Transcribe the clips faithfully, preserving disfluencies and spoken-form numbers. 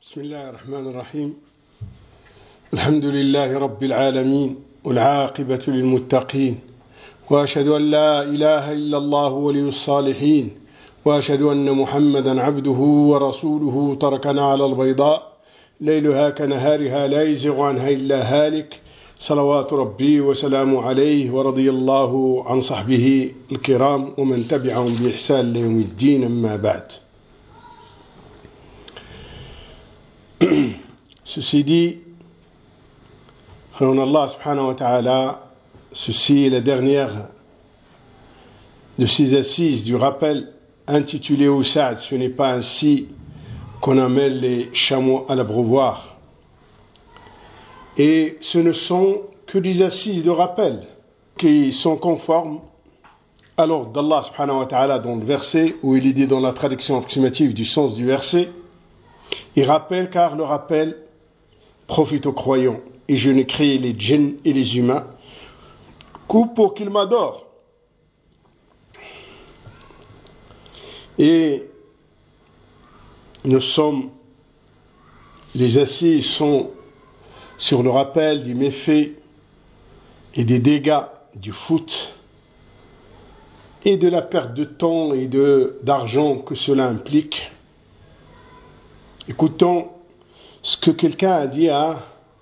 بسم الله الرحمن الرحيم الحمد لله رب العالمين والعاقبة للمتقين وأشهد أن لا إله إلا الله ولي الصالحين وأشهد أن محمدا عبده ورسوله تركنا على البيضاء ليلها كنهارها لا يزغ عنها إلا هالك صلوات ربي وسلام عليه ورضي الله عن صحبه الكرام ومن تبعهم بإحسان ليوم الدين أما بعد. Ceci dit, Allah subhanahu wa ta'ala, ceci est la dernière de ces assises du rappel intitulé au Saad. Ce n'est pas ainsi qu'on amène les chameaux à l'abreuvoir. Et ce ne sont que des assises de rappel qui sont conformes à l'ordre d'Allah subhanahu wa ta'ala dans le verset où il est dit dans la traduction approximative du sens du verset. Il rappelle car le rappel profite aux croyants et je n'ai créé les djinns et les humains que pour qu'ils m'adorent. Et nous sommes, les assises sont sur le rappel des méfaits et des dégâts du foot et de la perte de temps et de, d'argent que cela implique. Écoutons ce que quelqu'un a dit à,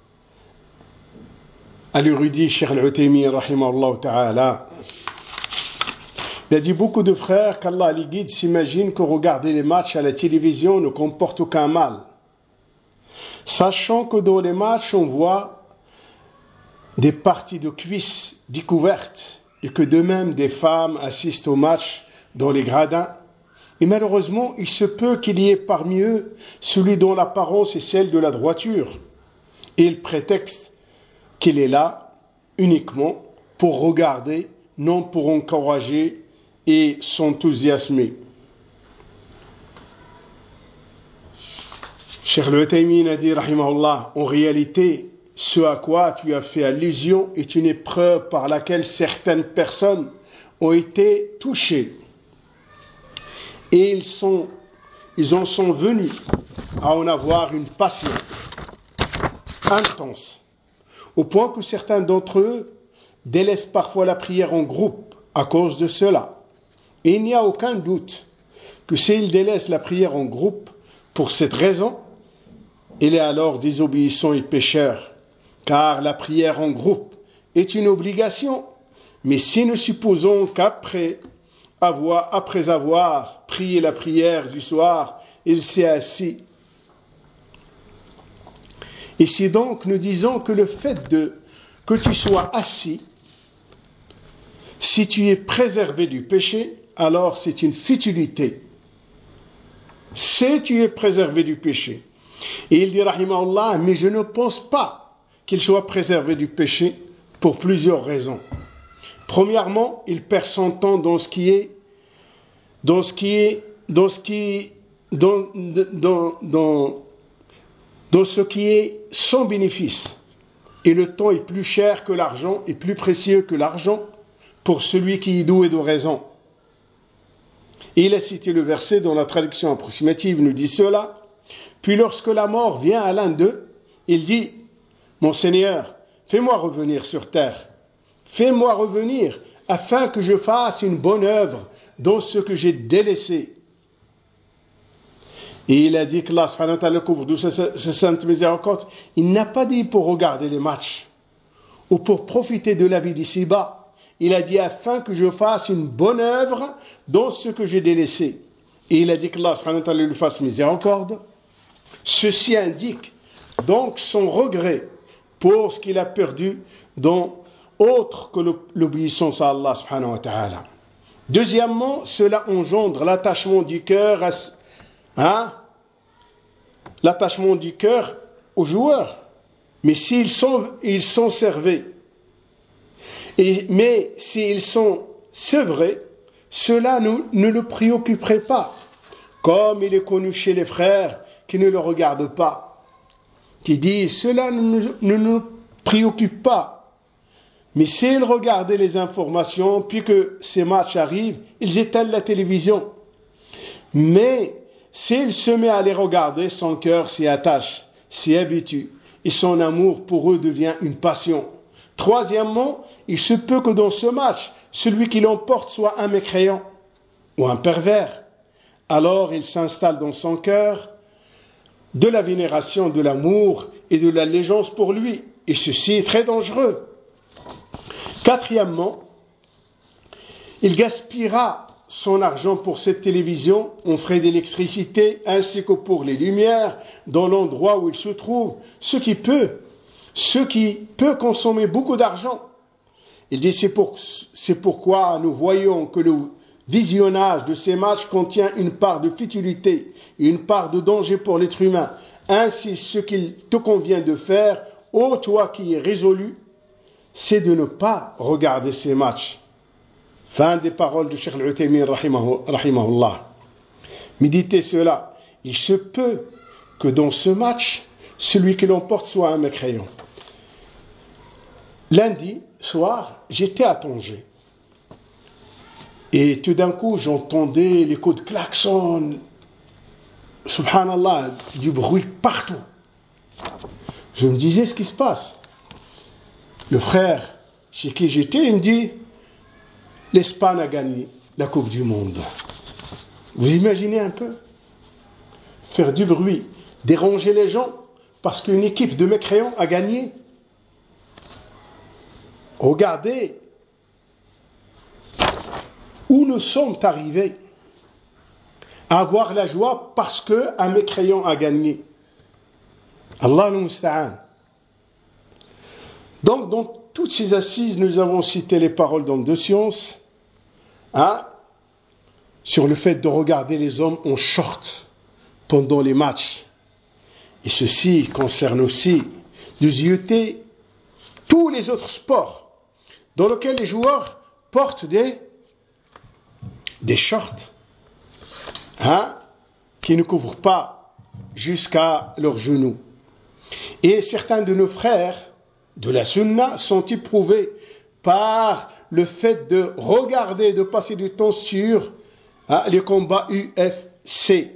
à l'érudit Cheikh Al-Uthaymin rahimahullah ta'ala. Il a dit beaucoup de frères qu'Allah les guide s'imaginent que regarder les matchs à la télévision ne comporte aucun mal. Sachant que dans les matchs on voit des parties de cuisses découvertes et que de même des femmes assistent aux matchs dans les gradins. Et malheureusement, il se peut qu'il y ait parmi eux celui dont l'apparence est celle de la droiture. Et il prétexte qu'il est là uniquement pour regarder, non pour encourager et s'enthousiasmer. Cheikh Al-Uthaymin a dit, rahimahullah, en réalité, ce à quoi tu as fait allusion est une épreuve par laquelle certaines personnes ont été touchées. Et ils, sont, ils en sont venus à en avoir une passion intense, au point que certains d'entre eux délaissent parfois la prière en groupe à cause de cela. Et il n'y a aucun doute que s'ils délaissent la prière en groupe pour cette raison, il est alors désobéissant et pécheur, car la prière en groupe est une obligation. Mais si nous supposons qu'après avoir, après avoir prié la prière du soir, il s'est assis. Et si donc nous disons que le fait de que tu sois assis, si tu es préservé du péché, alors c'est une futilité. Si tu es préservé du péché. Et il dit, rahimahullah, mais je ne pense pas qu'il soit préservé du péché pour plusieurs raisons. Premièrement, il perd son temps dans ce qui est dans ce qui est dans ce qui dans, dans, dans, dans ce qui est sans bénéfice. Et le temps est plus cher que l'argent, est plus précieux que l'argent pour celui qui est doué de raison. Et il a cité le verset dont la traduction approximative nous dit cela. Puis lorsque la mort vient à l'un d'eux, il dit, mon Seigneur, fais-moi revenir sur terre. Fais-moi revenir afin que je fasse une bonne œuvre dans ce que j'ai délaissé. Et il a dit que Allah subhanahu wa ta'ala couvre de sa sainte miséricorde. Il n'a pas dit pour regarder les matchs ou pour profiter de la vie d'ici-bas. Il a dit afin que je fasse une bonne œuvre dans ce que j'ai délaissé. Et il a dit que Allah subhanahu wa ta'ala lui fasse miséricorde. Ceci indique donc son regret pour ce qu'il a perdu dans autre que l'obéissance à Allah subhanahu wa ta'ala. Deuxièmement, cela engendre l'attachement du cœur à, hein, l'attachement du cœur aux joueurs. Mais s'ils sont, ils sont servés, et, mais s'ils sont sevrés, cela nous, ne le préoccuperait pas, comme il est connu chez les frères qui ne le regardent pas, qui disent cela ne nous, ne nous préoccupe pas. Mais s'ils regardaient les informations, puis que ces matchs arrivent, ils éteignent la télévision. Mais s'il se met à les regarder, son cœur s'y attache, s'y habitue, et son amour pour eux devient une passion. Troisièmement, il se peut que dans ce match, celui qui l'emporte soit un mécréant ou un pervers. Alors il s'installe dans son cœur de la vénération, de l'amour et de l'allégeance pour lui. Et ceci est très dangereux. Quatrièmement, il gaspillera son argent pour cette télévision en frais d'électricité ainsi que pour les lumières dans l'endroit où il se trouve, ce qui peut, ce qui peut consommer beaucoup d'argent. Il dit c'est, pour, c'est pourquoi nous voyons que le visionnage de ces matchs contient une part de futilité et une part de danger pour l'être humain. Ainsi, ce qu'il te convient de faire, ô toi qui es résolu, c'est de ne pas regarder ces matchs. Fin des paroles de Cheikh Al-Uthaymin rahimahullah. Méditez cela. Il se peut que dans ce match, celui qui l'emporte soit un mécréant. Lundi soir, j'étais à Tanger. Et tout d'un coup, j'entendais les coups de klaxon. Subhanallah, du bruit partout. Je me disais ce qui se passe. Le frère chez qui j'étais, il me dit l'Espagne a gagné la Coupe du Monde. Vous imaginez un peu? Faire du bruit, déranger les gens parce qu'une équipe de mécréants a gagné. Regardez où nous sommes arrivés à avoir la joie parce qu'un mécréant a gagné. Allah nous musta'an. Donc, dans toutes ces assises, nous avons cité les paroles d'hommes de science hein, sur le fait de regarder les hommes en short pendant les matchs. Et ceci concerne aussi de zioter tous les autres sports dans lesquels les joueurs portent des, des shorts hein, qui ne couvrent pas jusqu'à leurs genoux. Et certains de nos frères de la Sunna sont éprouvés par le fait de regarder, de passer du temps sur hein, les combats U F C.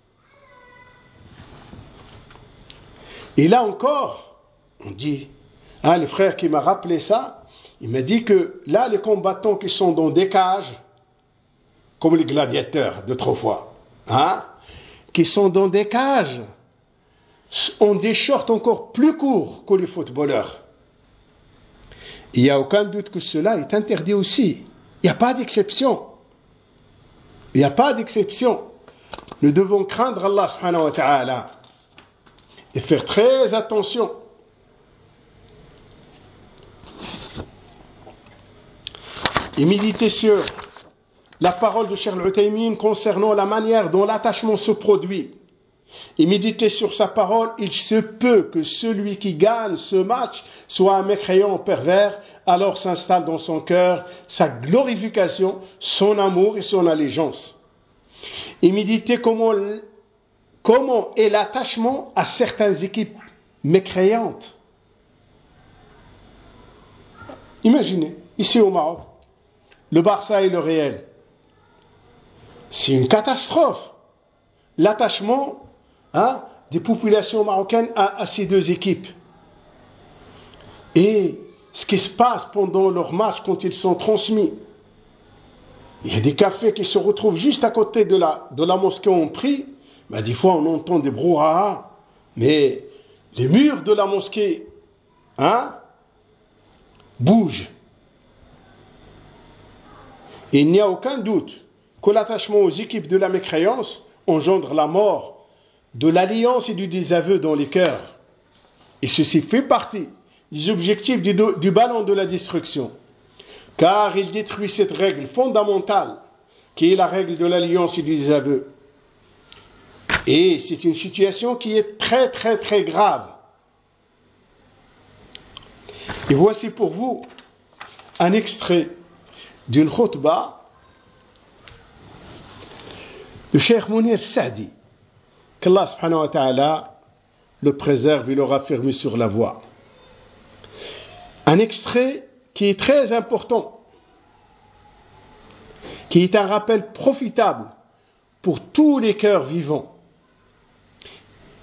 Et là encore, on dit, hein, le frère qui m'a rappelé ça, il m'a dit que là, les combattants qui sont dans des cages, comme les gladiateurs d'autrefois, hein, qui sont dans des cages, ont des shorts encore plus courts que les footballeurs. Il n'y a aucun doute que cela est interdit aussi. Il n'y a pas d'exception. Il n'y a pas d'exception. Nous devons craindre Allah subhanahu wa ta'ala et faire très attention. Et méditer sur la parole de Cheikh Al-Uthaymin concernant la manière dont l'attachement se produit. Et méditer sur sa parole, il se peut que celui qui gagne ce match soit un mécréant pervers, alors s'installe dans son cœur sa glorification, son amour et son allégeance. Et méditer comment, comment est l'attachement à certaines équipes mécréantes. Imaginez, ici au Maroc, le Barça et le Real. C'est une catastrophe. L'attachement hein, des populations marocaines à, à ces deux équipes. Et ce qui se passe pendant leurs matchs quand ils sont transmis. Il y a des cafés qui se retrouvent juste à côté de la, de la mosquée où on prie. Ben, des fois, on entend des brouhaha. Mais les murs de la mosquée hein, bougent. Et il n'y a aucun doute que l'attachement aux équipes de la mécréance engendre la mort de l'alliance et du désaveu dans les cœurs. Et ceci fait partie des objectifs du, du ballon de la destruction. Car il détruit cette règle fondamentale qui est la règle de l'alliance et du désaveu. Et c'est une situation qui est très très très grave. Et voici pour vous un extrait d'une khutbah de Cheikh Mounir Saadi, qu'Allah subhanahu wa ta'ala le préserve et le raffermit sur la voie. Un extrait qui est très important, qui est un rappel profitable pour tous les cœurs vivants.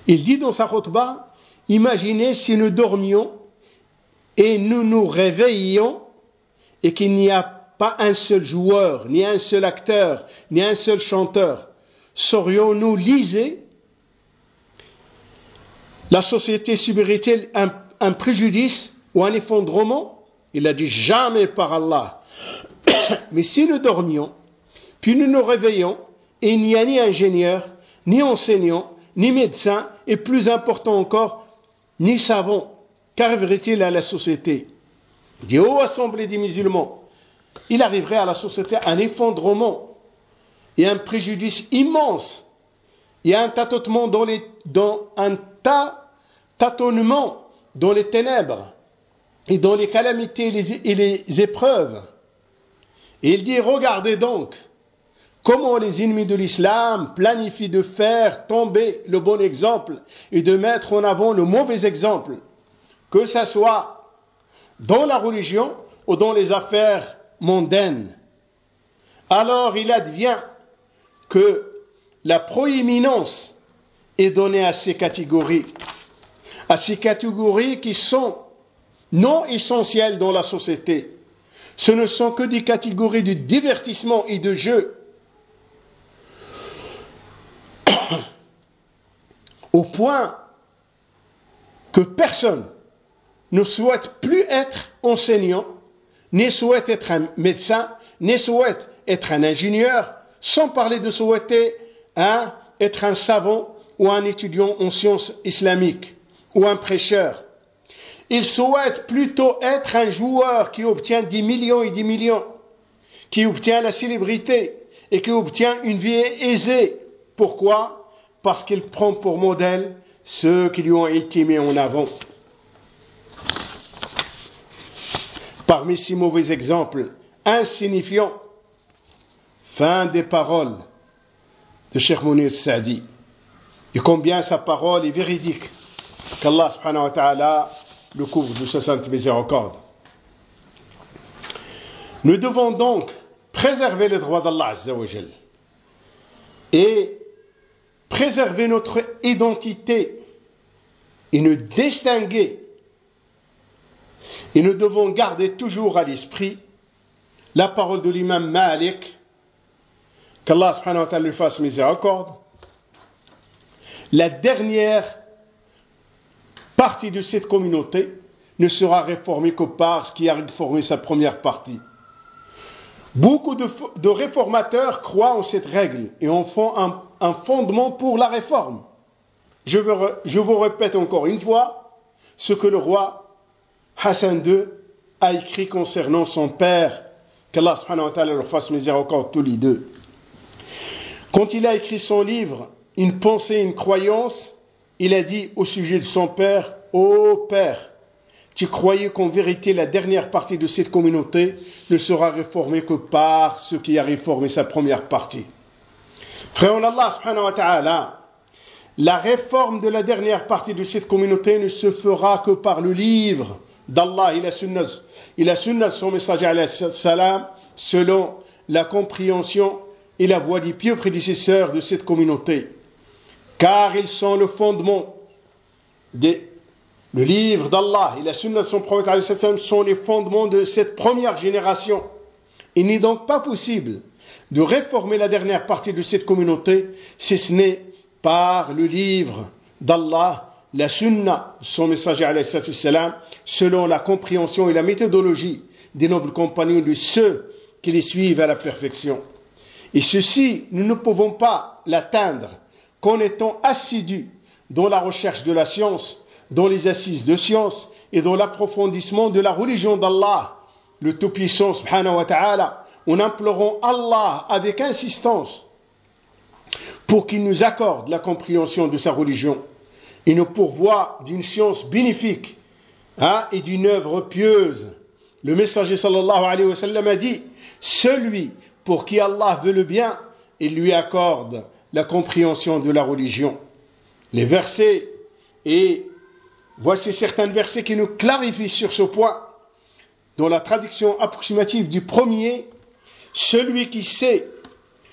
Il dit dans sa khutbah, imaginez si nous dormions et nous nous réveillions et qu'il n'y a pas un seul joueur, ni un seul acteur, ni un seul chanteur. Serions-nous lésés? La société subirait-elle un, un préjudice ou un effondrement? Il a dit jamais par Allah. Mais si nous dormions, puis nous nous réveillons, et il n'y a ni ingénieur, ni enseignant, ni médecin, et plus important encore, ni savant, qu'arriverait-il à la société? Il dit, ô assemblée des musulmans, il arriverait à la société un effondrement et un préjudice immense. Il y a un tâtonnement dans les, dans un tas, tâtonnement dans les ténèbres et dans les calamités et les, et les épreuves. Et il dit, regardez donc comment les ennemis de l'islam planifient de faire tomber le bon exemple et de mettre en avant le mauvais exemple, que ce soit dans la religion ou dans les affaires mondaines. Alors il advient que la proéminence est donnée à ces catégories, à ces catégories qui sont non essentielles dans la société. Ce ne sont que des catégories de divertissement et de jeu. Au point que personne ne souhaite plus être enseignant, ni souhaite être un médecin, ni souhaite être un ingénieur, sans parler de souhaiter hein, être un savant ou un étudiant en sciences islamiques ou un prêcheur. Il souhaite plutôt être un joueur qui obtient des millions et des millions, qui obtient la célébrité et qui obtient une vie aisée. Pourquoi? Parce qu'il prend pour modèle ceux qui lui ont été mis en avant. Parmi ces mauvais exemples insignifiants, fin des paroles de Cheikh Mounir Saadi. Et combien sa parole est véridique. Qu'Allah subhanahu wa ta'ala le couvre de sa sainte miséricorde. Nous devons donc préserver les droits d'Allah Azza wa Jal et préserver notre identité et nous distinguer. Et nous devons garder toujours à l'esprit la parole de l'imam Malik, qu'Allah subhanahu wa ta'ala lui fasse miséricorde. La dernière partie de cette communauté ne sera réformée que par ce qui a réformé sa première partie. Beaucoup de, de réformateurs croient en cette règle et en font un, un fondement pour la réforme. Je, veux, je vous répète encore une fois ce que le roi Hassan deux a écrit concernant son père, qu'Allah subhanahu wa ta'ala leur fasse miséricorde tous les deux. Quand il a écrit son livre, Une pensée, une croyance, il a dit au sujet de son père, ô père, tu croyais qu'en vérité la dernière partie de cette communauté ne sera réformée que par ce qui a réformé sa première partie. Frère en Allah subhanahu wa ta'ala, la réforme de la dernière partie de cette communauté ne se fera que par le livre d'Allah et la sunna, et la sunna de son messager alayhi salam, selon la compréhension et la voie des pieux prédécesseurs de cette communauté. Car ils sont le fondement des le livre d'Allah et la sunna de son prophète alayhi salam sont les fondements de cette première génération. Il n'est donc pas possible de réformer la dernière partie de cette communauté si ce n'est par le livre d'Allah, la sunna de son messager alayhi salam, selon la compréhension et la méthodologie des nobles compagnons de ceux qui les suivent à la perfection. Et ceci, nous ne pouvons pas l'atteindre qu'en étant assidus dans la recherche de la science, dans les assises de science et dans l'approfondissement de la religion d'Allah, le Tout-Puissant subhanahu wa ta'ala, en implorant Allah avec insistance pour qu'il nous accorde la compréhension de sa religion et nous pourvoie d'une science bénéfique hein, et d'une œuvre pieuse. Le messager sallallahu alayhi wa sallam a dit, celui pour qui Allah veut le bien, il lui accorde la compréhension de la religion. Les versets, et voici certains versets qui nous clarifient sur ce point. Dans la traduction approximative du premier, celui qui sait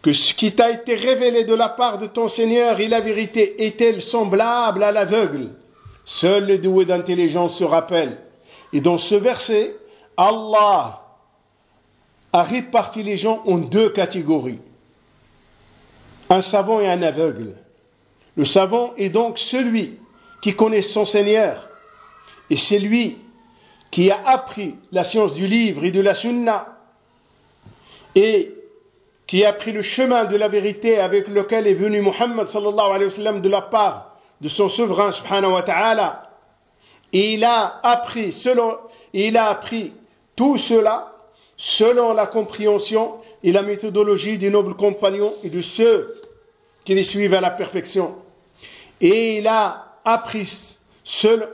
que ce qui t'a été révélé de la part de ton Seigneur est la vérité, est-elle semblable à l'aveugle? Seuls les doués d'intelligence se rappellent. Et dans ce verset, Allah a réparti les gens en deux catégories, un savant et un aveugle. Le savant est donc celui qui connaît son Seigneur, et c'est lui qui a appris la science du livre et de la sunna, et qui a pris le chemin de la vérité avec lequel est venu Muhammad sallallahu alayhi wa sallam de la part de son souverain subhanahu wa ta'ala. Et il a appris selon, il a appris tout cela selon la compréhension et la méthodologie des nobles compagnons et de ceux qui les suivent à la perfection. Et il a appris seul,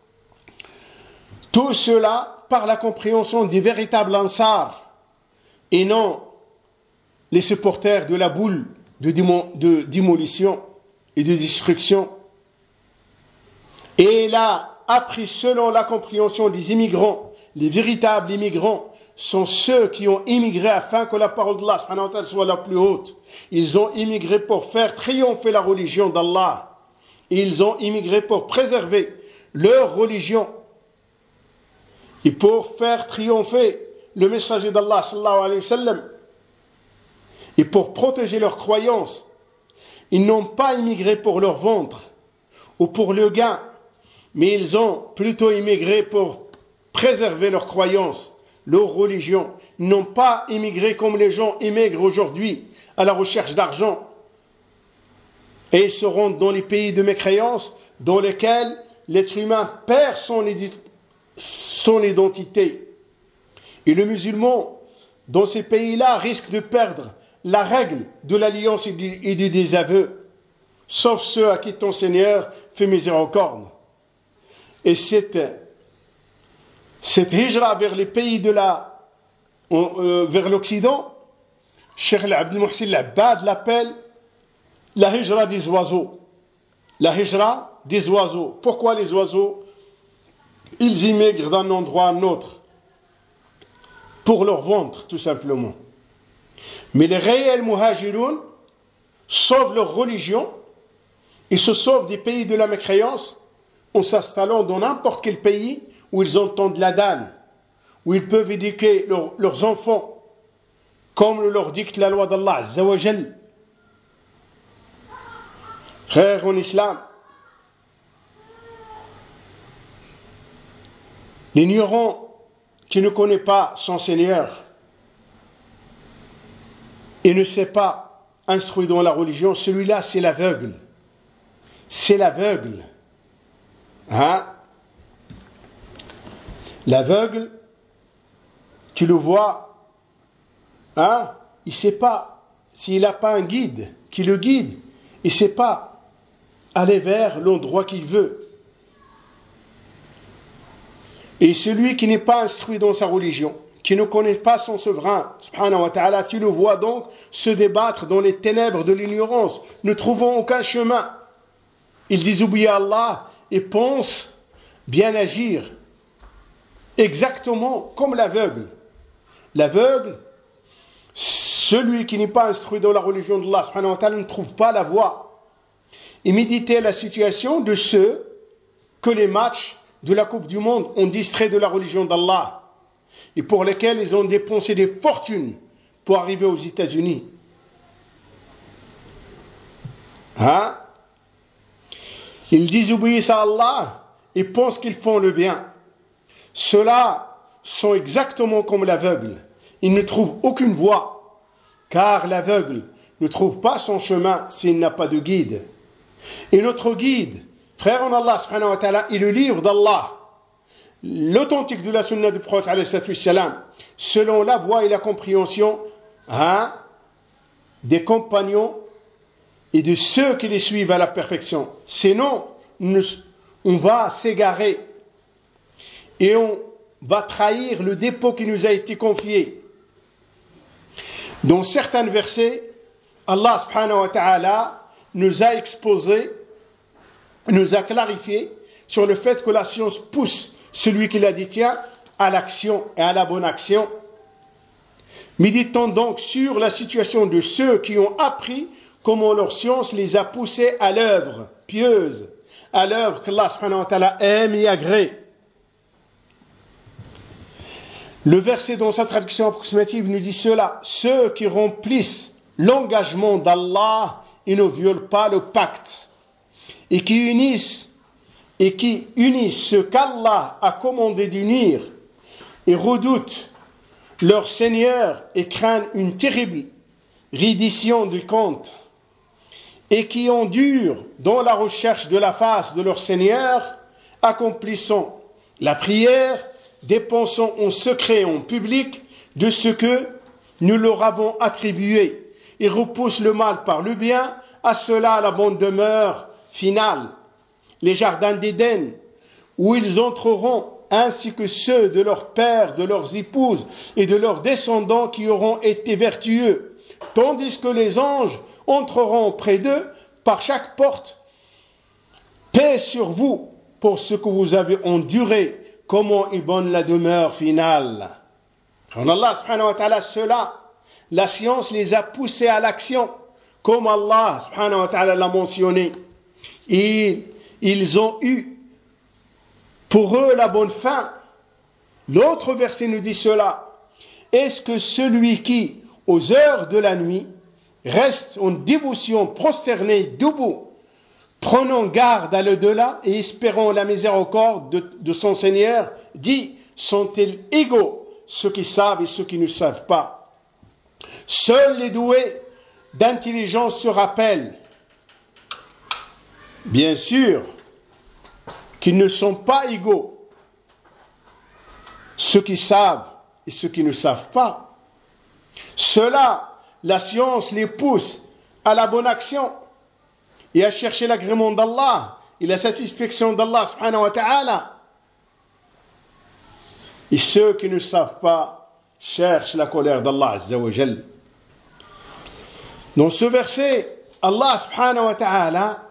tout cela par la compréhension des véritables ansars et non les supporters de la boule de, démo, de démolition et de destruction. Et il a appris selon la compréhension des immigrants. Les véritables immigrants sont ceux qui ont immigré afin que la parole d'Allah soit la plus haute. Ils ont immigré pour faire triompher la religion d'Allah. Ils ont immigré pour préserver leur religion et pour faire triompher le messager d'Allah sallallahu alayhi wa sallam et pour protéger leurs croyances. Ils n'ont pas immigré pour leur ventre ou pour le gain, mais ils ont plutôt immigré pour préserver leurs croyances, leur religion. Ils n'ont pas immigré comme les gens immigrent aujourd'hui à la recherche d'argent. Et ils se rendent dans les pays de mécréance dans lesquels l'être humain perd son, son identité. Et le musulman, dans ces pays-là, risque de perdre la règle de l'alliance et du, et du désaveu, sauf ceux à qui ton Seigneur fait miséricorde. Et cette, cette hijra vers les pays de la, euh, vers l'Occident, Cheikh Abdel Muhsin Al-Abbad l'appelle la hijra des oiseaux. La hijra des oiseaux. Pourquoi les oiseaux? Ils immigrent d'un endroit à un autre pour leur ventre, tout simplement. Mais les réels muhajiroun sauvent leur religion, ils se sauvent des pays de la mécréance en s'installant dans n'importe quel pays où ils entendent l'adhan, où ils peuvent éduquer leur, leurs enfants comme le leur dicte la loi d'Allah Azza wa Jal. Frères en islam, l'ignorant qui ne connaît pas son Seigneur et ne s'est pas instruit dans la religion, celui-là c'est l'aveugle. C'est l'aveugle. Hein? L'aveugle, tu le vois, hein? Il ne sait pas, s'il n'a pas un guide qui le guide, il ne sait pas aller vers l'endroit qu'il veut. Et celui qui n'est pas instruit dans sa religion, qui ne connaît pas son souverain, subhanahu wa ta'ala, tu le vois donc se débattre dans les ténèbres de l'ignorance, ne trouvant aucun chemin. Il désobéit à Allah et pense bien agir, exactement comme l'aveugle. L'aveugle, celui qui n'est pas instruit dans la religion d'Allah, subhanahu wa ta'ala, ne trouve pas la voie. Et méditer la situation de ceux que les matchs de la Coupe du Monde ont distrait de la religion d'Allah et pour lesquels ils ont dépensé des fortunes pour arriver aux États-Unis. Hein? Ils désobéissent à Allah et pensent qu'ils font le bien. Ceux-là sont exactement comme l'aveugle. Ils ne trouvent aucune voie, car l'aveugle ne trouve pas son chemin s'il n'a pas de guide. Et notre guide, frère en Allah subhanahu wa ta'ala, est le livre d'Allah, l'authentique de la sunna du prophète alayhi salatu wassalam, selon la voie et la compréhension hein, des compagnons et de ceux qui les suivent à la perfection. Sinon, on va s'égarer et on va trahir le dépôt qui nous a été confié. Dans certains versets, Allah subhanahu wa ta'ala nous a exposé, nous a clarifié sur le fait que la science pousse celui qui la détient à l'action et à la bonne action. Méditons donc sur la situation de ceux qui ont appris comment leur science les a poussés à l'œuvre pieuse, à l'œuvre qu'Allah subhanahu wa ta'ala aime et agrée. Le verset dans sa traduction approximative nous dit cela: ceux qui remplissent l'engagement d'Allah et ne violent pas le pacte, et qui unissent et qui unissent ce qu'Allah a commandé d'unir, et redoutent leur Seigneur et craignent une terrible reddition du compte, et qui endurent dans la recherche de la face de leur Seigneur, accomplissant la prière, dépensant en secret et en public de ce que nous leur avons attribué, et repoussent le mal par le bien, à cela la bonne demeure finale, les jardins d'Éden, où ils entreront, ainsi que ceux de leurs pères, de leurs épouses et de leurs descendants qui auront été vertueux, tandis que les anges entreront près d'eux par chaque porte. Paix sur vous pour ce que vous avez enduré, comment est bonne la demeure finale. Quand Allah subhanahu wa ta'ala, cela, la science les a poussés à l'action, comme Allah subhanahu wa ta'ala l'a mentionné. Et ils ont eu pour eux la bonne fin. L'autre verset nous dit cela: est-ce que celui qui, aux heures de la nuit, reste en dévotion prosterné debout, prenant garde à l'au-delà et espérant la miséricorde de, de son Seigneur, dit: sont-ils égaux, ceux qui savent et ceux qui ne savent pas? Seuls les doués d'intelligence se rappellent. Bien sûr qu'ils ne sont pas égaux, ceux qui savent et ceux qui ne savent pas. Cela, la science les pousse à la bonne action et à chercher l'agrément d'Allah et la satisfaction d'Allah subhanahu wa ta'ala. Et ceux qui ne savent pas cherchent la colère d'Allah azza wa jal. Dans ce verset, Allah subhanahu wa ta'ala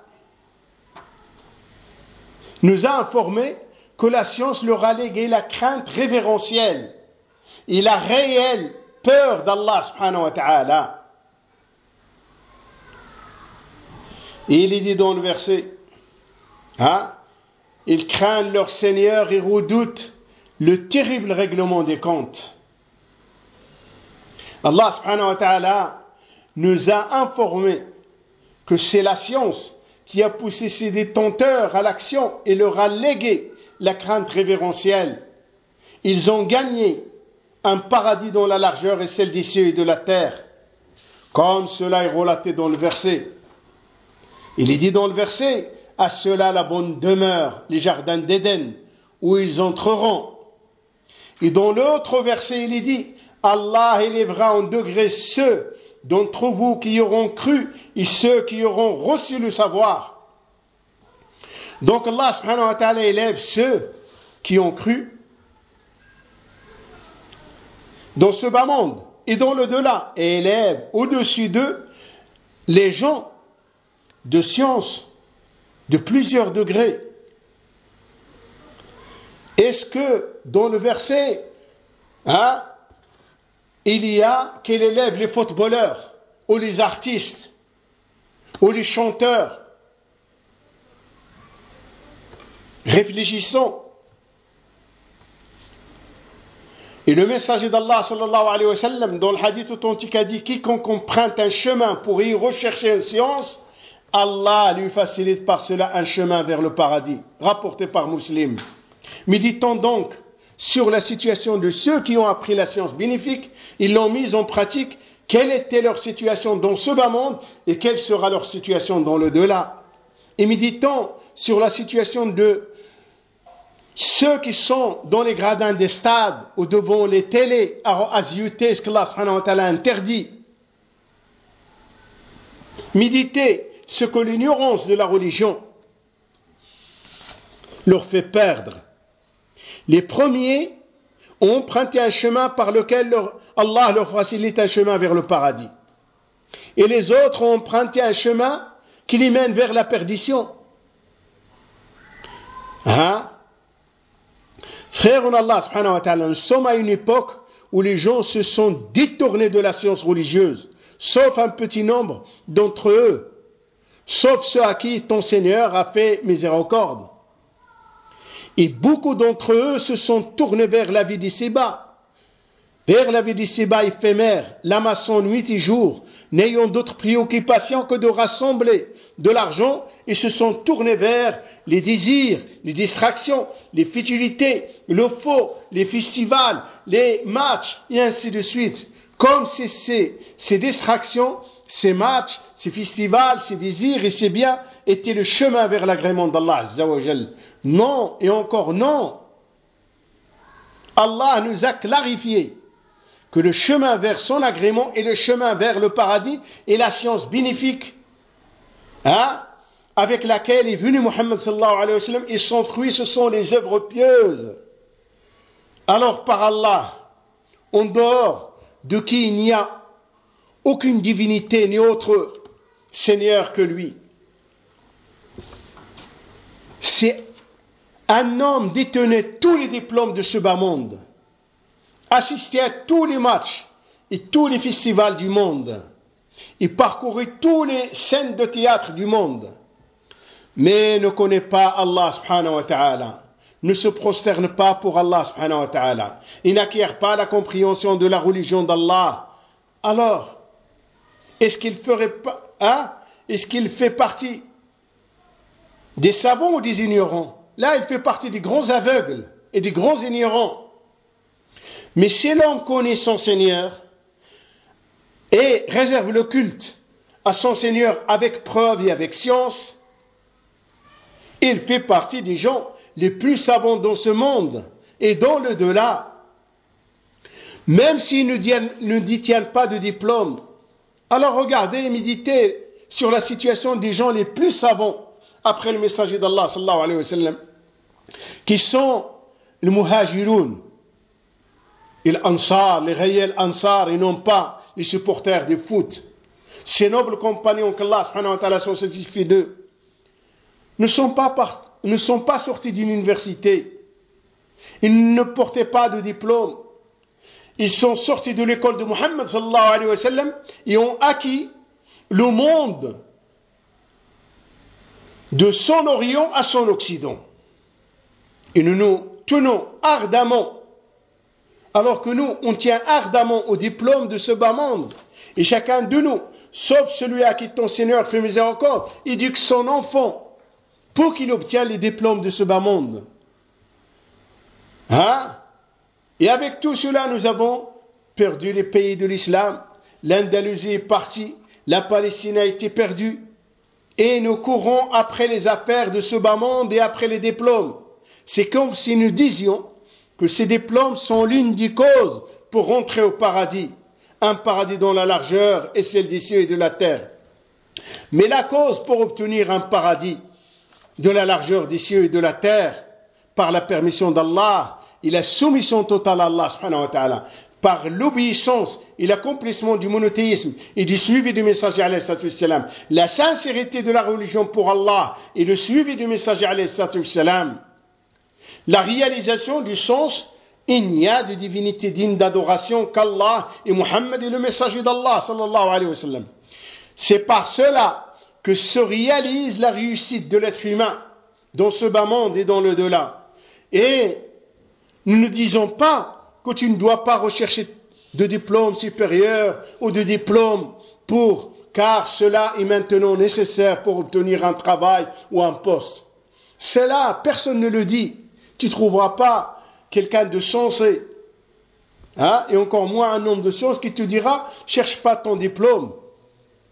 nous a informé que la science leur a légué la crainte révérentielle et la réelle peur d'Allah subhanahu wa ta'ala. Et il est dit dans le verset, hein, ils craignent leur Seigneur et redoutent le terrible règlement des comptes. Allah subhanahu wa ta'ala nous a informé que c'est la science qui a poussé ses détenteurs à l'action et leur a légué la crainte révérentielle. Ils ont gagné un paradis dont la largeur est celle des cieux et de la terre, comme cela est relaté dans le verset. Il est dit dans le verset: à cela la bonne demeure, les jardins d'Éden, où ils entreront. Et dans l'autre verset, il est dit: Allah élèvera en degré ceux d'entre vous qui auront cru et ceux qui auront reçu le savoir. Donc Allah subhanahu wa ta'ala élève ceux qui ont cru dans ce bas monde et dans le delà, et élève au-dessus d'eux les gens de science de plusieurs degrés. Est-ce que dans le verset, hein, il y a qu'il élève les footballeurs, ou les artistes, ou les chanteurs? Réfléchissons. Et le messager d'Allah sallallahu alayhi wa sallam, dans le hadith authentique, a dit: quiconque emprunte un chemin pour y rechercher une science, Allah lui facilite par cela un chemin vers le paradis. Rapporté par Muslim. Méditons donc sur la situation de ceux qui ont appris la science bénéfique, ils l'ont mise en pratique. Quelle était leur situation dans ce bas monde et quelle sera leur situation dans le delà? Et méditons sur la situation de ceux qui sont dans les gradins des stades ou devant les télés à azioter ce qu'Allah subhanahu wa ta'ala interdit. Méditez ce que l'ignorance de la religion leur fait perdre. Les premiers ont emprunté un chemin par lequel leur, Allah leur facilite un chemin vers le paradis. Et les autres ont emprunté un chemin qui les mène vers la perdition. Hein? Frères en Allah subhanahu wa ta'ala, nous sommes à une époque où les gens se sont détournés de la science religieuse, sauf un petit nombre d'entre eux, sauf ceux à qui ton Seigneur a fait miséricorde. Et beaucoup d'entre eux se sont tournés vers la vie d'ici-bas, vers la vie d'ici-bas éphémère, l'amassant nuit et jour, n'ayant d'autres préoccupations que de rassembler de l'argent, et se sont tournés vers les désirs, les distractions, les futilités, le faux, les festivals, les matchs, et ainsi de suite. Comme ces, ces, ces distractions, ces matchs, ces festivals, ces désirs et ces biens étaient le chemin vers l'agrément d'Allah Azza wa Jal. Non, et encore non. Allah nous a clarifié que le chemin vers son agrément est le chemin vers le paradis et la science bénéfique, hein, avec laquelle est venu Muhammad sallallahu alayhi wa sallam, et son fruit, ce sont les œuvres pieuses. Alors par Allah, en dehors de qui il n'y a aucune divinité ni autre Seigneur que lui, c'est un homme détenait tous les diplômes de ce bas monde, assistait à tous les matchs et tous les festivals du monde, et parcourait tous les scènes de théâtre du monde, mais ne connaît pas Allah subhanahu wa ta'ala, ne se prosterne pas pour Allah subhanahu wa ta'ala, et n'acquiert pas la compréhension de la religion d'Allah. Alors, est-ce qu'il ferait pas, hein? Est-ce qu'il fait partie des savants ou des ignorants? Là, il fait partie des grands aveugles et des grands ignorants. Mais si l'homme connaît son Seigneur et réserve le culte à son Seigneur avec preuve et avec science, il fait partie des gens les plus savants dans ce monde et dans le delà. Même s'ils ne, ne détiennent pas de diplôme, alors regardez et méditez sur la situation des gens les plus savants après le messager d'Allah sallallahu alayhi wa sallam, qui sont les muhajiroun, et les ansar, les réels ansar, et non pas les supporters du foot. Ces nobles compagnons qu'Allah subhanahu wa ta'ala sont satisfaits d'eux ne sont pas, part, ne sont pas sortis d'une université, ils ne portaient pas de diplôme, ils sont sortis de l'école de Muhammad sallallahu alayhi wa sallam et ont acquis le monde de son Orient à son Occident. Et nous nous tenons ardemment, alors que nous, on tient ardemment au diplôme de ce bas monde. Et chacun de nous, sauf celui à qui ton Seigneur fait miséricorde, éduque son enfant pour qu'il obtienne les diplômes de ce bas monde. Hein? Et avec tout cela, nous avons perdu les pays de l'islam. L'Andalousie est partie, la Palestine a été perdue, et nous courons après les affaires de ce bas monde et après les diplômes. C'est comme si nous disions que ces diplômes sont l'une des causes pour rentrer au paradis. Un paradis dont la largeur est celle des cieux et de la terre. Mais la cause pour obtenir un paradis de la largeur des cieux et de la terre, par la permission d'Allah et la soumission totale à Allah subhanahu wa ta'ala, par l'obéissance et l'accomplissement du monothéisme et du suivi du messager alayhi salatu wassalam, la sincérité de la religion pour Allah et le suivi du messager alayhi salatu wassalam, la réalisation du sens, il n'y a de divinité digne d'adoration qu'Allah et Muhammad est le messager d'Allah sallallahu alayhi wa sallam. C'est par cela que se réalise la réussite de l'être humain dans ce bas monde et dans le delà. Et nous ne disons pas que tu ne dois pas rechercher de diplôme supérieur ou de diplôme pour, car cela est maintenant nécessaire pour obtenir un travail ou un poste. Cela, personne ne le dit. Tu ne trouveras pas quelqu'un de sensé, hein, et encore moins un homme de science qui te dira « cherche pas ton diplôme hein? ».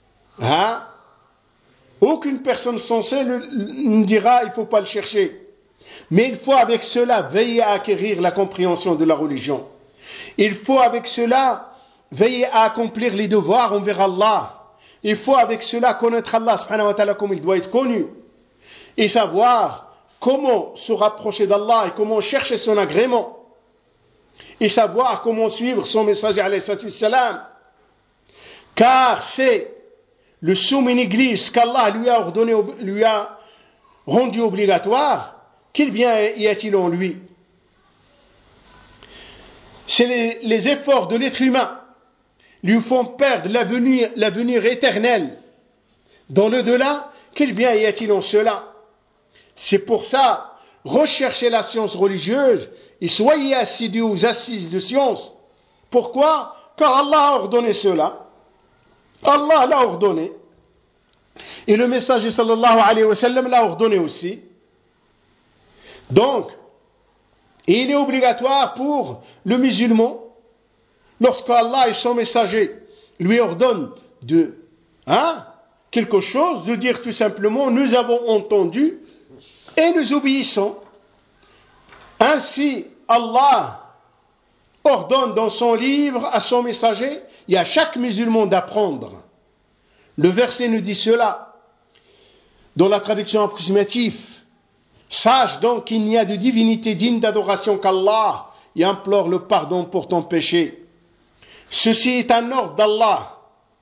Aucune personne sensée ne dira « il ne faut pas le chercher ». Mais il faut avec cela veiller à acquérir la compréhension de la religion. Il faut avec cela veiller à accomplir les devoirs envers Allah. Il faut avec cela connaître Allah subhanahu wa ta'ala comme il doit être connu. Et savoir comment se rapprocher d'Allah et comment chercher son agrément. Et savoir comment suivre son messager alayhi salatu wassalam. Car c'est le somme in église qu'Allah lui a ordonné, lui a rendu obligatoire. Quel bien y a-t-il en lui? c'est les, les efforts de l'être humain lui font perdre l'avenir, l'avenir éternel. Dans le delà, quel bien y a-t-il en cela? C'est pour ça, recherchez la science religieuse et soyez assidus aux assises de science. Pourquoi? Car Allah a ordonné cela. Allah l'a ordonné. Et le messager sallallahu alayhi wa sallam l'a ordonné aussi. Donc, il est obligatoire pour le musulman, lorsque Allah et son messager lui ordonnent de, hein, quelque chose, de dire tout simplement, nous avons entendu et nous obéissons. Ainsi, Allah ordonne dans son livre à son messager et à chaque musulman d'apprendre. Le verset nous dit cela dans la traduction approximative. Sache donc qu'il n'y a de divinité digne d'adoration qu'Allah et implore le pardon pour ton péché. Ceci est un ordre d'Allah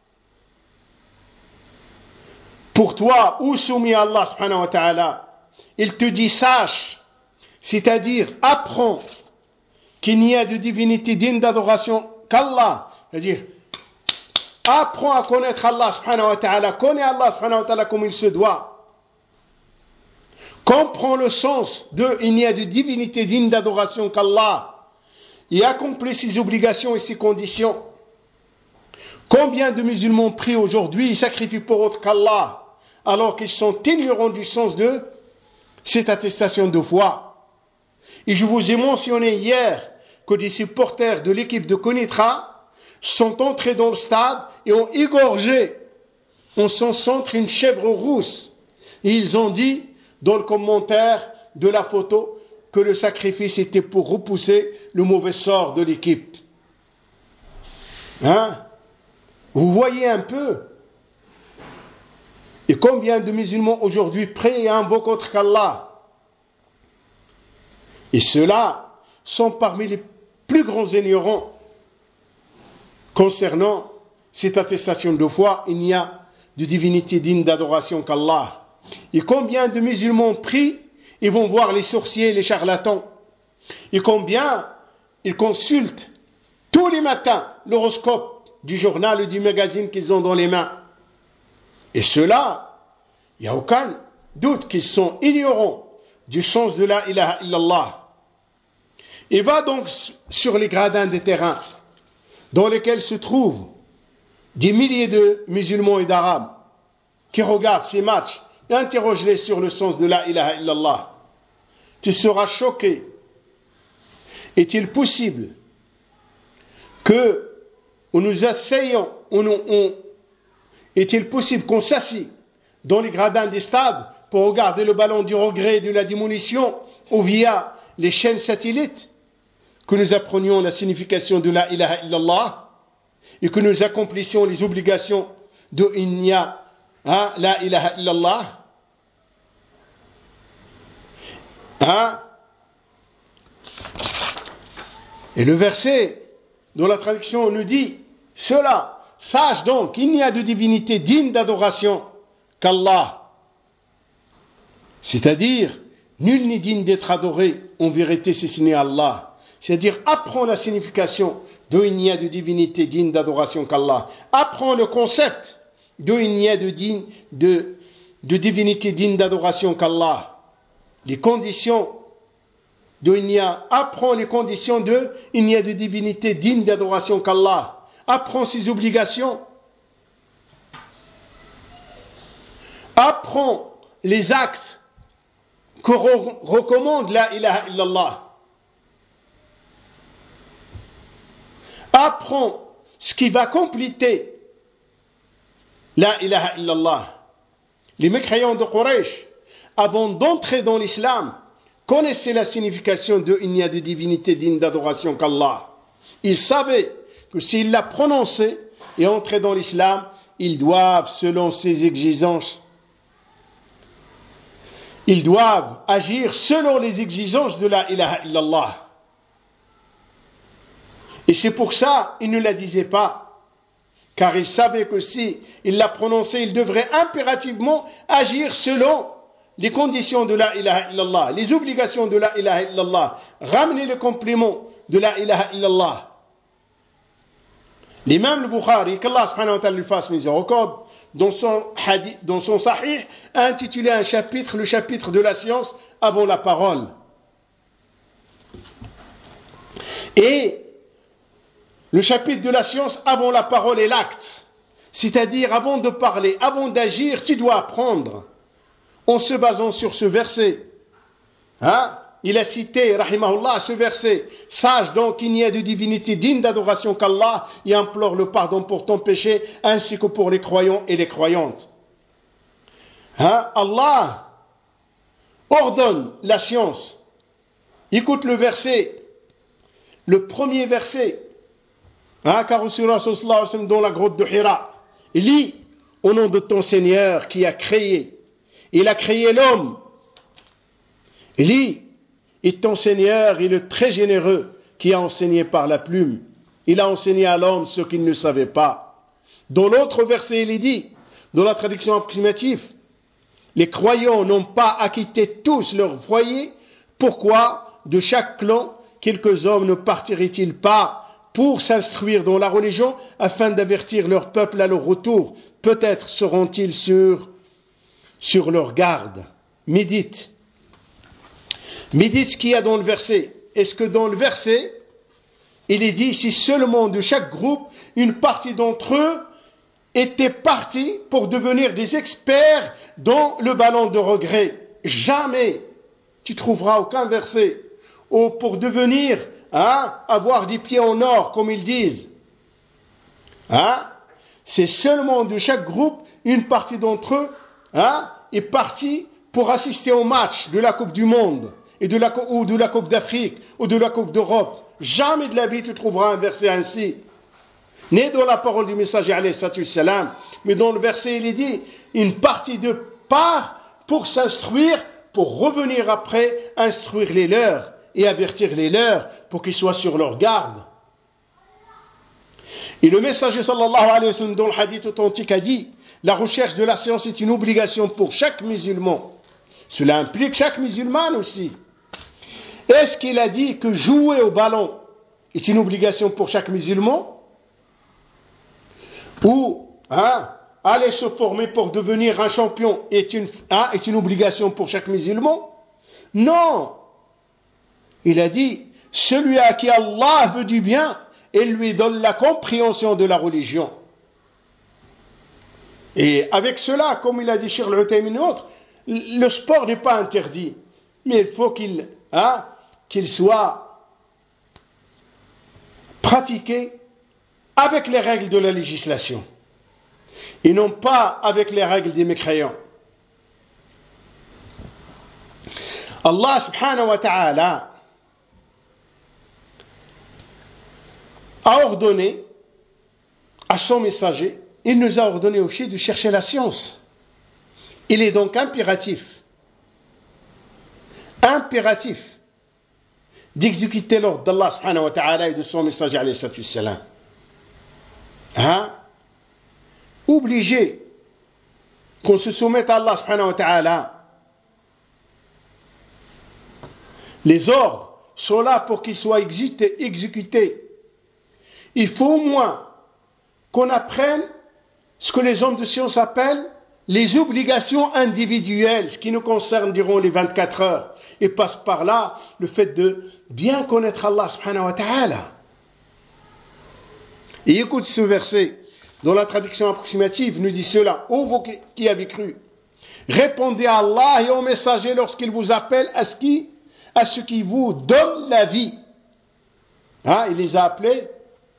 pour toi ou soumis à Allah subhanahu wa ta'ala. Il te dit sache, c'est-à-dire apprends qu'il n'y a de divinité digne d'adoration qu'Allah. C'est-à-dire apprends à connaître Allah subhanahu wa ta'ala, connais Allah subhanahu wa ta'ala comme il se doit. Comprends le sens de il n'y a de divinité digne d'adoration qu'Allah et accomplit ses obligations et ses conditions. Combien de musulmans prient aujourd'hui et sacrifient pour autre qu'Allah alors qu'ils sont ignorants du sens de cette attestation de foi. Et je vous ai mentionné hier que des supporters de l'équipe de Konitra sont entrés dans le stade et ont égorgé en son centre une chèvre rousse. Et ils ont dit dans le commentaire de la photo que le sacrifice était pour repousser le mauvais sort de l'équipe. Hein? Vous voyez un peu? Et combien de musulmans aujourd'hui prient et invoquent autre qu'Allah? Et ceux-là sont parmi les plus grands ignorants concernant cette attestation de foi. Il n'y a de divinité digne d'adoration qu'Allah. Et combien de musulmans prient et vont voir les sorciers et les charlatans? Et combien ils consultent tous les matins l'horoscope du journal ou du magazine qu'ils ont dans les mains? Et ceux-là, il n'y a aucun doute qu'ils sont ignorants du sens de la ilaha illallah. Et va donc sur les gradins des terrains dans lesquels se trouvent des milliers de musulmans et d'arabes qui regardent ces matchs et interroge-les sur le sens de la ilaha illallah. Tu seras choqué. Est-il possible que nous asseyons, on, on, est-il possible qu'on s'assied dans les gradins des stades pour regarder le ballon du regret et de la démolition ou via les chaînes satellites, que nous apprenions la signification de la ilaha illallah et que nous accomplissions les obligations de Inna hein, la ilaha illallah? Hein? Et le verset dont la traduction nous dit cela, sache donc qu'il n'y a de divinité digne d'adoration qu'Allah. C'est-à-dire, nul n'est digne d'être adoré en vérité si ce n'est Allah. C'est-à-dire, apprends la signification de il n'y a de divinité digne d'adoration qu'Allah. Apprends le concept de il n'y a de, digne, de, de divinité digne d'adoration qu'Allah. Les conditions de il n'y a, apprends les conditions de il n'y a de divinité digne d'adoration qu'Allah. Apprends ses obligations. Apprends les actes que re- recommande la ilaha illallah. Apprends ce qui va compléter la ilaha illallah. Les mécréants de Quraysh, avant d'entrer dans l'islam, connaissaient la signification de il n'y a de divinité digne d'adoration qu'Allah. Ils savaient que s'ils la prononçaient et entraient dans l'islam, ils doivent, selon ses exigences, ils doivent agir selon les exigences de la ilaha illallah. Et c'est pour ça qu'ils ne la disaient pas, car ils savaient que si ils la prononçaient, ils devraient impérativement agir selon les conditions de la ilaha illallah, les obligations de la ilaha illallah, ramener le complément de la ilaha illallah. L'imam al-Bukhari, qu'Allah subhanahu wa ta'ala lui fasse miséricorde, dans son, hadith, dans son sahih, a intitulé un chapitre, le chapitre de la science avant la parole. Et le chapitre de la science avant la parole et l'acte. C'est-à-dire, avant de parler, avant d'agir, tu dois apprendre. En se basant sur ce verset. Hein? Il a cité, rahimahullah, ce verset. Sache donc qu'il n'y a de divinité digne d'adoration qu'Allah et implore le pardon pour ton péché, ainsi que pour les croyants et les croyantes. Hein? Allah ordonne la science. Écoute le verset, le premier verset. Hein? Car au Surah sallallahu alayhi wa sallam dans la grotte de Hira, il lit au nom de ton Seigneur qui a créé. Il a créé l'homme. Il lit, et ton Seigneur est le très généreux qui a enseigné par la plume. Il a enseigné à l'homme ce qu'il ne savait pas. Dans l'autre verset, il est dit, dans la traduction approximative, les croyants n'ont pas acquitté tous leur foyer. Pourquoi de chaque clan quelques hommes ne partiraient-ils pas pour s'instruire dans la religion afin d'avertir leur peuple à leur retour? Peut-être seront-ils sur, sur leur garde. Médite. Médite ce qu'il y a dans le verset. Est-ce que dans le verset, il est dit si seulement de chaque groupe, une partie d'entre eux était partie pour devenir des experts dans le ballon de regret? Jamais tu trouveras aucun verset ou pour devenir, hein, avoir des pieds en or, comme ils disent. Hein? C'est seulement de chaque groupe, une partie d'entre eux, hein, est partie pour assister au match de la Coupe du Monde. Et de la, ou de la Coupe d'Afrique, ou de la Coupe d'Europe. Jamais de la vie tu trouveras un verset ainsi. Né dans la parole du messager alayhi salatu salam, mais dans le verset il est dit, une partie de part pour s'instruire, pour revenir après, instruire les leurs et avertir les leurs pour qu'ils soient sur leur garde. Et le messager sallallahu alayhi wa sallam dans le hadith authentique a dit, la recherche de la science est une obligation pour chaque musulman. Cela implique chaque musulman aussi. Est-ce qu'il a dit que jouer au ballon est une obligation pour chaque musulman? Ou hein, aller se former pour devenir un champion est une, hein, est une obligation pour chaque musulman? Non. Il a dit, celui à qui Allah veut du bien, il lui donne la compréhension de la religion. Et avec cela, comme il a dit Cheikh Al-Uthaymin et autres, le sport n'est pas interdit, mais il faut qu'il, hein, qu'il soit pratiqué avec les règles de la législation et non pas avec les règles des mécréants. Allah subhanahu wa ta'ala a ordonné à son messager, il nous a ordonné aussi de chercher la science. Il est donc impératif, impératif d'exécuter l'ordre d'Allah subhanahu wa ta'ala et de son messager alayhi salatu wassalam. Hein? Obligé qu'on se soumette à Allah subhanahu wa ta'ala. Les ordres sont là pour qu'ils soient exécutés. Il faut au moins qu'on apprenne ce que les hommes de science appellent les obligations individuelles, ce qui nous concerne durant les vingt-quatre heures, et passe par là le fait de bien connaître Allah subhanahu wa ta'ala. Et écoute ce verset, dont la traduction approximative nous dit cela, ô vous qui avez cru, répondez à Allah et au messager lorsqu'il vous appelle à ce qui, à ce qui vous donne la vie. Hein, il les a appelés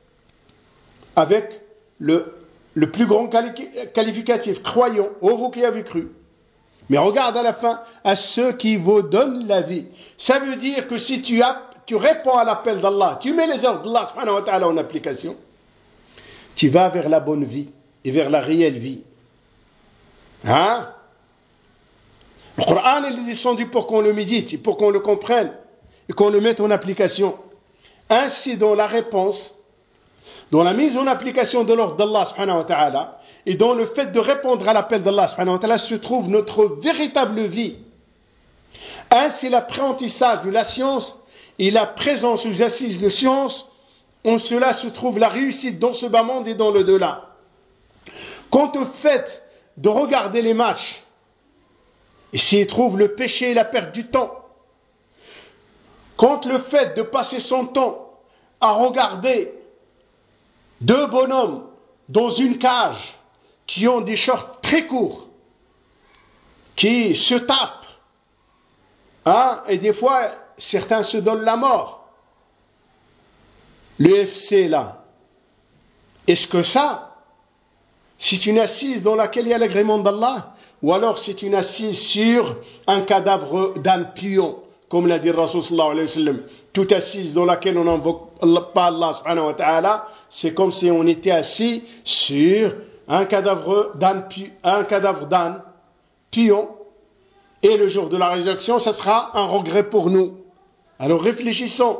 avec le Le plus grand qualificatif, croyons, ô vous qui avez cru. Mais regarde à la fin, à ceux qui vous donnent la vie. Ça veut dire que si tu, as, tu réponds à l'appel d'Allah, tu mets les ordres d'Allah subhanahu wa ta'ala en application, tu vas vers la bonne vie et vers la réelle vie. Hein? Le Coran il est descendu pour qu'on le médite et pour qu'on le comprenne et qu'on le mette en application. Ainsi, dans la réponse, dans la mise en application de l'ordre d'Allah subhanahu wa ta'ala et dans le fait de répondre à l'appel d'Allah subhanahu wa ta'ala se trouve notre véritable vie. Ainsi l'apprentissage de la science et la présence aux assises de science, en cela se trouve la réussite dans ce bas monde et dans le delà. Quant au fait de regarder les matchs, il s'y trouve le péché et la perte du temps. Quant le fait de passer son temps à regarder deux bonhommes dans une cage qui ont des shorts très courts, qui se tapent, hein, et des fois certains se donnent la mort. Le F C là, est-ce que ça, c'est une assise dans laquelle il y a l'agrément d'Allah, ou alors c'est une assise sur un cadavre d'un pion, comme l'a dit le Rasul sallallahu alayhi wa sallam. Toute assise dans laquelle on n'invoque pas Allah subhanahu wa ta'ala, c'est comme si on était assis sur un cadavre d'un, un cadavre d'un pion, et le jour de la résurrection, ça sera un regret pour nous. Alors réfléchissons.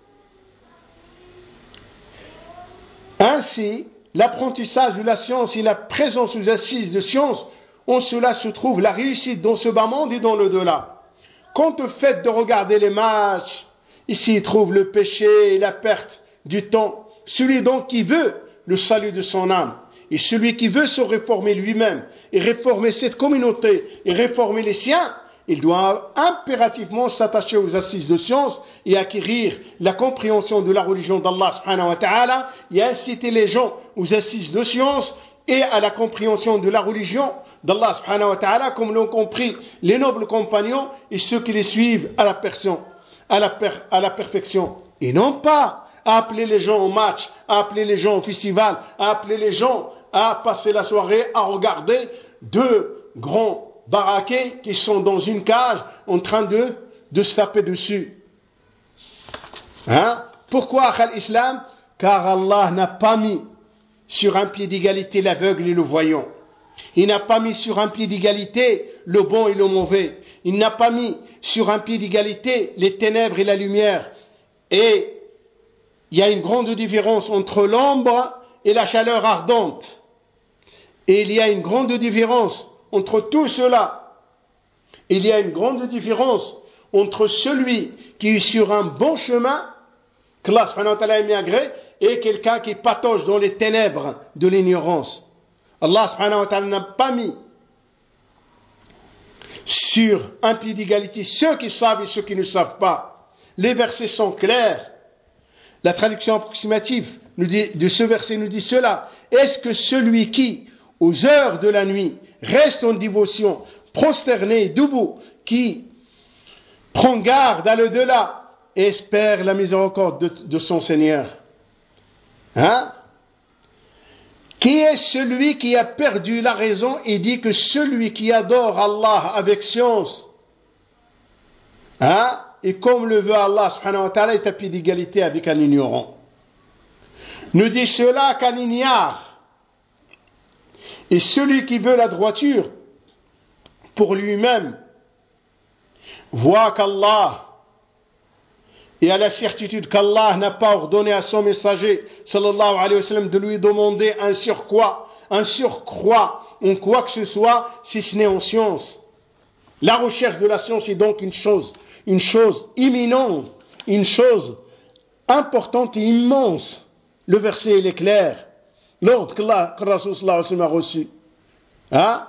Ainsi, l'apprentissage de la science et la présence aux assises de science, en cela se trouve la réussite dans ce bas monde et dans le delà. Quant au fait de regarder les matchs, ici il trouve le péché et la perte du temps. Celui donc qui veut le salut de son âme, et celui qui veut se réformer lui-même, et réformer cette communauté, et réformer les siens, il doit impérativement s'attacher aux assises de science et acquérir la compréhension de la religion d'Allah subhanahu wa ta'ala, et inciter les gens aux assises de science et à la compréhension de la religion d'Allah subhanahu wa ta'ala, comme l'ont compris les nobles compagnons et ceux qui les suivent à la, persion, à la, per, à la perfection. Et non pas à appeler les gens au match, à appeler les gens au festival, à appeler les gens à passer la soirée à regarder deux grands baraqués qui sont dans une cage en train de, de se taper dessus. Hein? Pourquoi l'islam? Car Allah n'a pas mis sur un pied d'égalité l'aveugle et le voyant. Il n'a pas mis sur un pied d'égalité le bon et le mauvais. Il n'a pas mis sur un pied d'égalité les ténèbres et la lumière. Et il y a une grande différence entre l'ombre et la chaleur ardente. Et il y a une grande différence entre tout cela. Il y a une grande différence entre celui qui est sur un bon chemin, que Allah subhanahu wa ta'ala a mis à gré, et quelqu'un qui patauge dans les ténèbres de l'ignorance. Allah subhanahu wa ta'ala n'a pas mis sur un pied d'égalité ceux qui savent et ceux qui ne savent pas. Les versets sont clairs. La traduction approximative nous dit, de ce verset nous dit cela. Est-ce que celui qui, aux heures de la nuit, reste en dévotion, prosterné, debout, qui prend garde à l'au-delà, espère la miséricorde de, de son Seigneur? Hein? Qui est celui qui a perdu la raison et dit que celui qui adore Allah avec science, hein, et comme le veut Allah subhanahu wa ta'ala, est à pied d'égalité avec un ignorant? Ne dit cela qu'un ignare. Et celui qui veut la droiture pour lui-même voit qu'Allah, et à la certitude qu'Allah n'a pas ordonné à son messager sallallahu alayhi wa sallam de lui demander un surcroît, un surcroît en quoi que ce soit, si ce n'est en science. La recherche de la science est donc une chose, une chose imminente, une chose importante et immense. Le verset il est clair. L'ordre que Allah, que Rasul sallallahu alayhi wa sallam a reçu. Hein?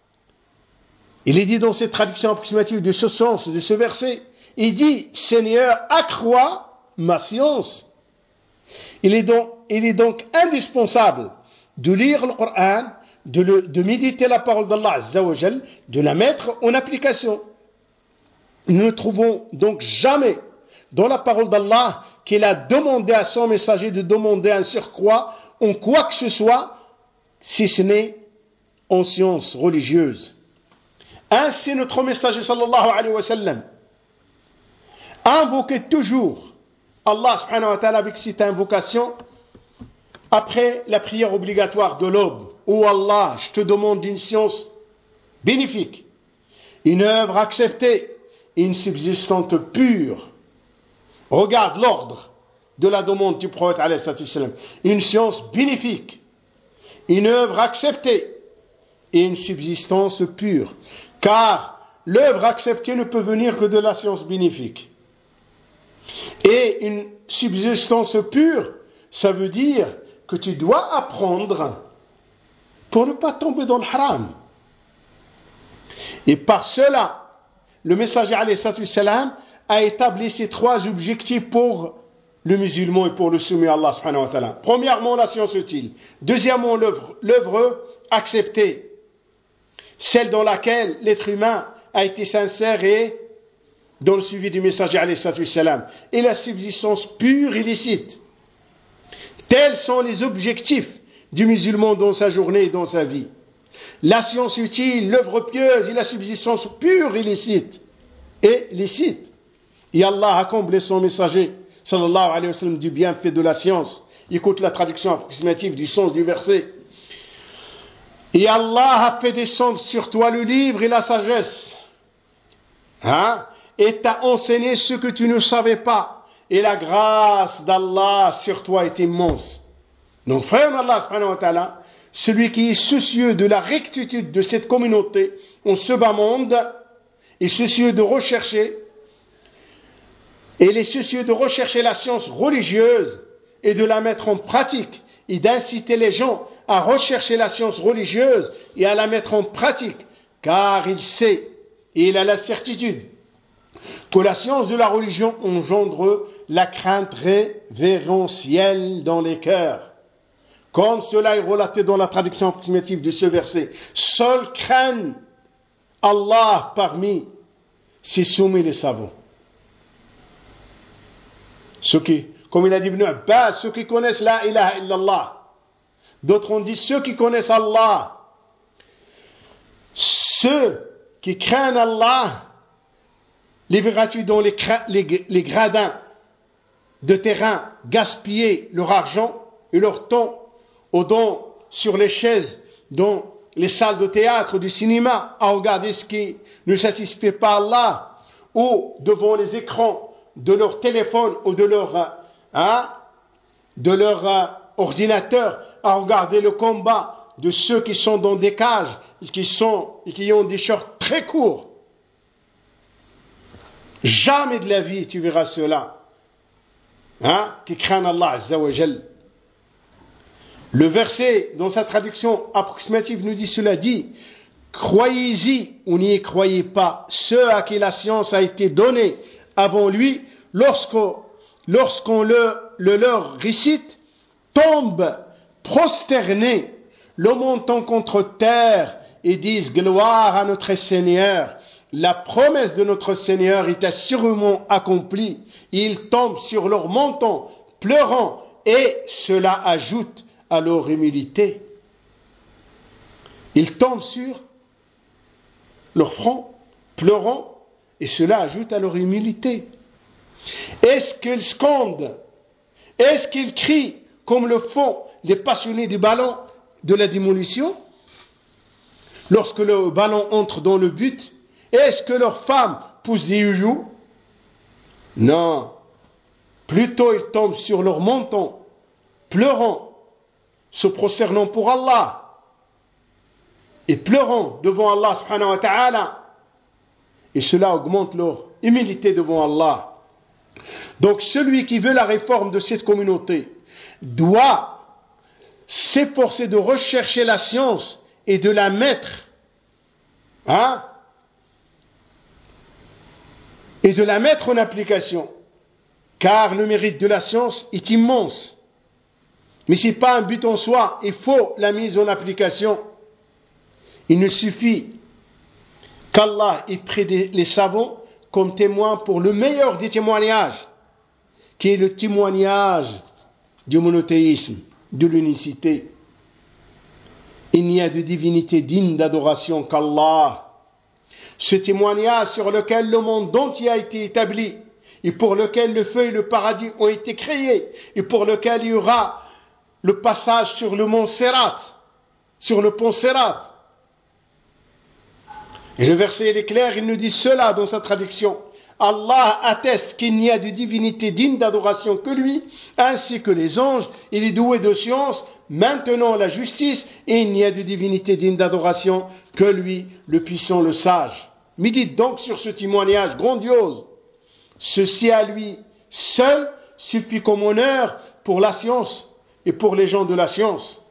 Il est dit dans cette traduction approximative de ce sens, de ce verset, il dit, Seigneur, accrois ma science. Il est donc, il est donc indispensable de lire le Coran, de, le, de méditer la parole d'Allah Azza wa Jal, de la mettre en application. Nous ne trouvons donc jamais dans la parole d'Allah qu'il a demandé à son messager de demander un surcroît en quoi que ce soit, si ce n'est en science religieuse. Ainsi, notre messager sallallahu alayhi wa sallam invoquait toujours Allah subhanahu wa ta'ala avec cette invocation après la prière obligatoire de l'aube. Oh Allah, je te demande une science bénéfique, une œuvre acceptée, une subsistante pure. Regarde l'ordre de la demande du prophète alayhi salam. Une science bénéfique, une œuvre acceptée et une subsistance pure. Car l'œuvre acceptée ne peut venir que de la science bénéfique. Et une subsistance pure, ça veut dire que tu dois apprendre pour ne pas tomber dans le haram. Et par cela, le messager alayhi salatu wassalam a établi ces trois objectifs pour le musulman et pour le soumis à Allah subhanahu wa ta'ala. Premièrement, la science utile. Deuxièmement, l'œuvre, l'œuvre acceptée, celle dans laquelle l'être humain a été sincère et dans le suivi du messager alayhi salatu wassalam. Et la subsistance pure et licite. Tels sont les objectifs du musulman dans sa journée et dans sa vie. La science utile, l'œuvre pieuse et la subsistance pure et licite. Et licite. Et Allah a comblé son messager, sallallahu alayhi wa sallam, du bienfait de la science. Écoute la traduction approximative du sens du verset. Et Allah a fait descendre sur toi le livre et la sagesse. Hein? Et t'a enseigné ce que tu ne savais pas. Et la grâce d'Allah sur toi est immense. Donc, frère d'Allah, subhanahu wa ta'ala, celui qui est soucieux de la rectitude de cette communauté en ce bas monde, est soucieux de rechercher, et il est soucieux de rechercher la science religieuse et de la mettre en pratique, et d'inciter les gens à rechercher la science religieuse et à la mettre en pratique, car il sait, et il a la certitude, que la science de la religion engendre la crainte révérentielle dans les cœurs. Comme cela est relaté dans la traduction approximative de ce verset. Seuls craignent Allah parmi ses soumis les savants. Ceux qui, comme il a dit Ibn Abbas, ceux qui connaissent la ilaha illallah. D'autres ont dit ceux qui connaissent Allah. Ceux qui craignent Allah, les vertus dans les, les, les gradins de terrain, gaspiller leur argent et leur temps aux dons sur les chaises, dans les salles de théâtre, du cinéma, à regarder ce qui ne satisfait pas Allah, ou devant les écrans de leur téléphone ou de leur, hein, de leur euh, ordinateur, à regarder le combat de ceux qui sont dans des cages, qui, sont, qui ont des shorts très courts. Jamais de la vie tu verras cela, hein, qui craignent Allah Azza wa Jal. Le verset, dans sa traduction approximative, nous dit cela dit, croyez-y ou n'y croyez pas, ceux à qui la science a été donnée avant lui, lorsqu'on, lorsqu'on le, le leur récite, tombent prosternés, le montant contre terre, et disent gloire à notre Seigneur. La promesse de notre Seigneur est assurément accomplie. Ils tombent sur leur menton, pleurant, et cela ajoute à leur humilité. Ils tombent sur leur front, pleurant, et cela ajoute à leur humilité. Est-ce qu'ils scandent? Est-ce qu'ils crient comme le font les passionnés du ballon de la démolition? Lorsque le ballon entre dans le but, est-ce que leurs femmes poussent des youyous? Non. Plutôt ils tombent sur leur menton, pleurant, se prosternant pour Allah et pleurant devant Allah subhanahu wa ta'ala, et cela augmente leur humilité devant Allah. Donc celui qui veut la réforme de cette communauté doit s'efforcer de rechercher la science et de la mettre, hein, et de la mettre en application, car le mérite de la science est immense. Mais ce n'est pas un but en soi, il faut la mise en application. Il ne suffit qu'Allah ait pris les savants comme témoins pour le meilleur des témoignages, qui est le témoignage du monothéisme, de l'unicité. Il n'y a de divinité digne d'adoration qu'Allah. Ce témoignage sur lequel le monde entier a été établi, et pour lequel le feu et le paradis ont été créés, et pour lequel il y aura le passage sur le mont Sérat, sur le pont Sérat. Et le verset est clair, il nous dit cela dans sa traduction. Allah atteste qu'il n'y a de divinité digne d'adoration que lui, ainsi que les anges, il est doué de science, maintenant la justice, et il n'y a de divinité digne d'adoration que lui, le puissant, le sage. Médite donc sur ce témoignage grandiose. Ceci à lui seul suffit comme honneur pour la science et pour les gens de la science.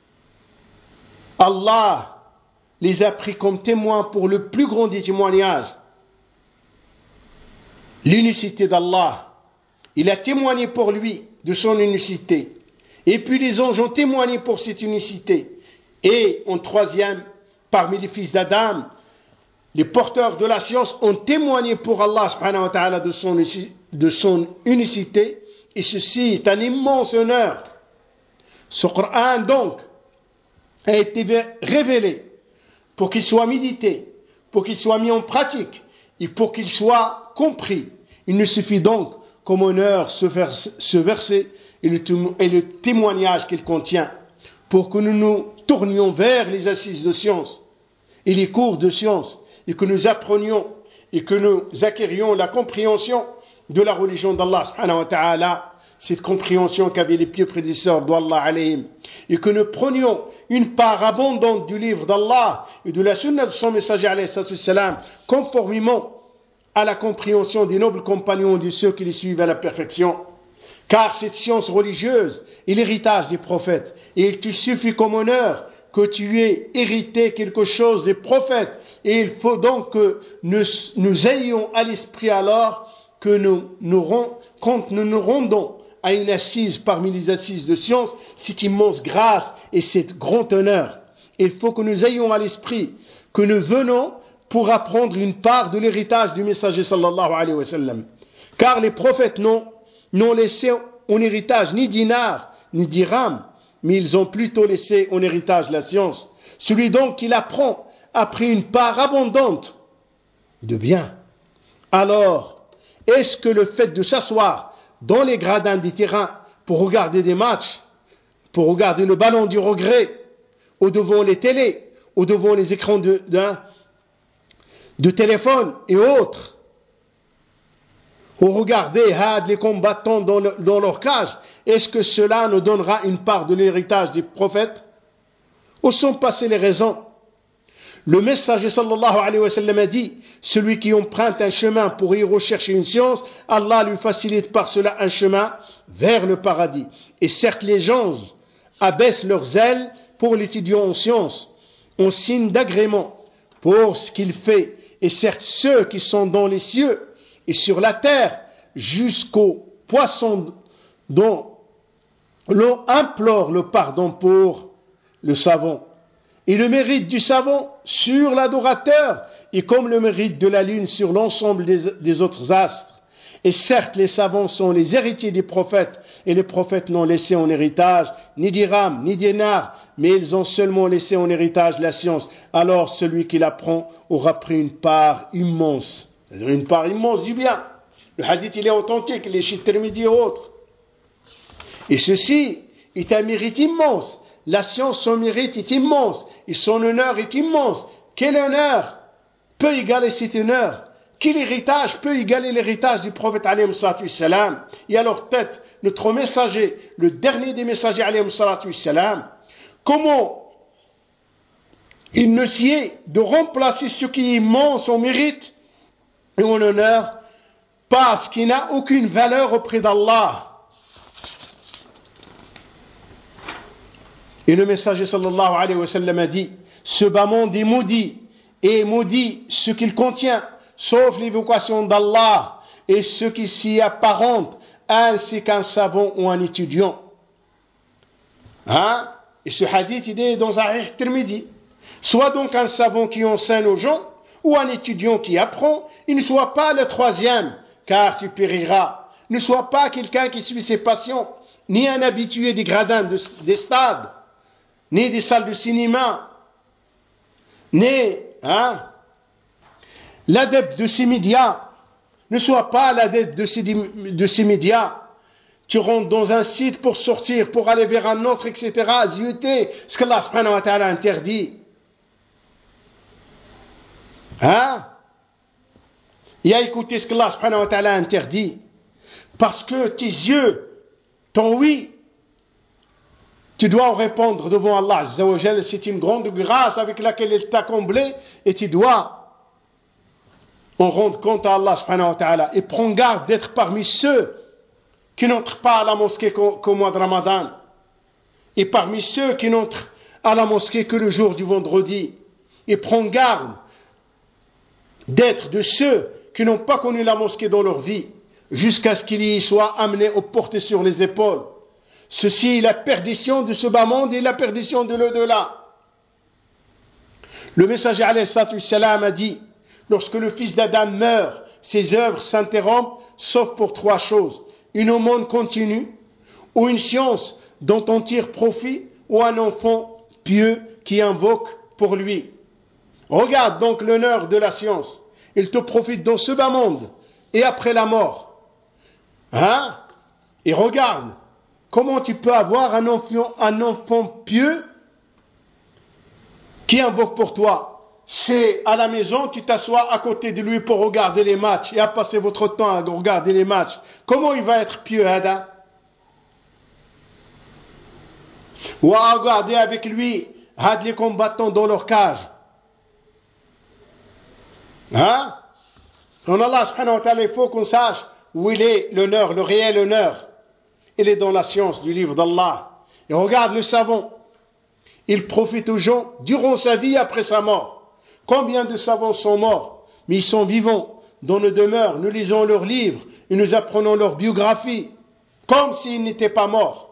Allah les a pris comme témoins pour le plus grand des témoignages, l'unicité d'Allah. Il a témoigné pour lui de son unicité. Et puis les anges ont témoigné pour cette unicité. Et en troisième, parmi les fils d'Adam, les porteurs de la science ont témoigné pour Allah subhanahu wa ta'ala de son, de son unicité. Et ceci est un immense honneur. Ce Coran donc a été révélé pour qu'il soit médité, pour qu'il soit mis en pratique et pour qu'il soit compris. Il ne suffit donc comme honneur ce, vers, ce verset et le, et le témoignage qu'il contient pour que nous nous tournions vers les assises de science et les cours de science et que nous apprenions et que nous acquérions la compréhension de la religion d'Allah subhanahu wa ta'ala, cette compréhension qu'avaient les pieux prédécesseurs d'Allah alayhim, et que nous prenions une part abondante du livre d'Allah et de la sunna de son messager alayhi salam, conformément à la compréhension des nobles compagnons de ceux qui les suivent à la perfection. Car cette science religieuse est l'héritage des prophètes, et il te suffit comme honneur que tu aies hérité quelque chose des prophètes, et il faut donc que nous, nous ayons à l'esprit alors que nous, nous, quand nous nous rendons à une assise parmi les assises de science, cette immense grâce et cet grand honneur. Il faut que nous ayons à l'esprit que nous venons pour apprendre une part de l'héritage du messager sallallahu alayhi wa sallam. Car les prophètes n'ont, n'ont laissé en héritage ni dinar, ni dirham, mais ils ont plutôt laissé en héritage la science. Celui donc qui l'apprend a pris une part abondante de bien. Alors, est-ce que le fait de s'asseoir dans les gradins des terrains pour regarder des matchs, pour regarder le ballon du regret, ou devant les télés, ou devant les écrans de, de, de téléphone et autres, ou regarder had, les combattants dans, le, dans leur cage, est-ce que cela nous donnera une part de l'héritage des prophètes? Où sont passées les raisons? Le messager sallallahu alayhi wa sallam a dit, celui qui emprunte un chemin pour y rechercher une science, Allah lui facilite par cela un chemin vers le paradis. Et certes, les gens abaissent leurs ailes pour l'étudiant en sciences, en signe d'agrément pour ce qu'il fait. Et certes, ceux qui sont dans les cieux et sur la terre, jusqu'aux poissons dont l'on implore le pardon pour le savant. Et le mérite du savant sur l'adorateur est comme le mérite de la lune sur l'ensemble des, des autres astres. Et certes, les savants sont les héritiers des prophètes, et les prophètes n'ont laissé en héritage ni dirham, ni dinar, mais ils ont seulement laissé en héritage la science. Alors celui qui l'apprend aura pris une part immense, une part immense du bien. Le hadith, il est authentique, les chiites Tirmidhi et autres. Et ceci est un mérite immense. La science, son mérite est immense, et son honneur est immense. Quel honneur peut égaler cet honneur? Quel héritage peut égaler l'héritage du prophète alayhi salatu salam? Et à leur tête, notre messager, le dernier des messagers alayhi salatu salam, comment il ne s'y est de remplacer ce qui est immense en mérite et en honneur par ce qui n'a aucune valeur auprès d'Allah. Et le messager sallallahu alayhi wa sallam a dit, ce bas monde est maudit, et maudit ce qu'il contient, sauf l'évocation d'Allah et ce qui s'y apparente, ainsi qu'un savant ou un étudiant. Hein? Et ce hadith, il est dans un hadith Tirmidhi. Soit donc un savant qui enseigne aux gens, ou un étudiant qui apprend, il ne soit pas le troisième, car tu périras. Ne sois pas quelqu'un qui suit ses passions, ni un habitué des gradins de, des stades, ni des salles de cinéma, ni hein, l'adepte de ces médias. Ne sois pas l'adepte de ces, de ces médias. Tu rentres dans un site pour sortir, pour aller vers un autre, et cetera. Zioter ce qu'Allah subhanahu wa ta'ala interdit. Hein? Et à écouter ce qu'Allah subhanahu wa ta'ala interdit. Parce que tes yeux, ton oui, tu dois en répondre devant Allah Azza wa Jal. C'est une grande grâce avec laquelle il t'a comblé, et tu dois en rendre compte à Allah subhanahu wa ta'ala. Et prends garde d'être parmi ceux qui n'entrent pas à la mosquée qu'au mois de Ramadan, et parmi ceux qui n'entrent à la mosquée que le jour du vendredi, et prends garde d'être de ceux qui n'ont pas connu la mosquée dans leur vie, jusqu'à ce qu'ils y soient amenés ou portés sur les épaules. Ceci est la perdition de ce bas monde et la perdition de l'au-delà. Le messager alayhi salatu wassalam a dit, lorsque le fils d'Adam meurt, ses œuvres s'interrompent, sauf pour trois choses: une aumône continue, ou une science dont on tire profit, ou un enfant pieux qui invoque pour lui. Regarde donc l'honneur de la science. Il te profite dans ce bas monde et après la mort. Hein? Et regarde comment tu peux avoir un enfant, un enfant pieux qui invoque pour toi. C'est à la maison, tu t'assois à côté de lui pour regarder les matchs et à passer votre temps à regarder les matchs. Comment il va être pieux, Ada? Ou à regarder avec lui les combattants dans leur cage. Hein? En Allah subhanahu wa ta'ala, il faut qu'on sache où il est l'honneur, le réel honneur. Il est dans la science du livre d'Allah. Et regarde le savant. Il profite aux gens durant sa vie après sa mort. Combien de savants sont morts, mais ils sont vivants dans nos demeures. Nous lisons leurs livres et nous apprenons leur biographie comme s'ils n'étaient pas morts.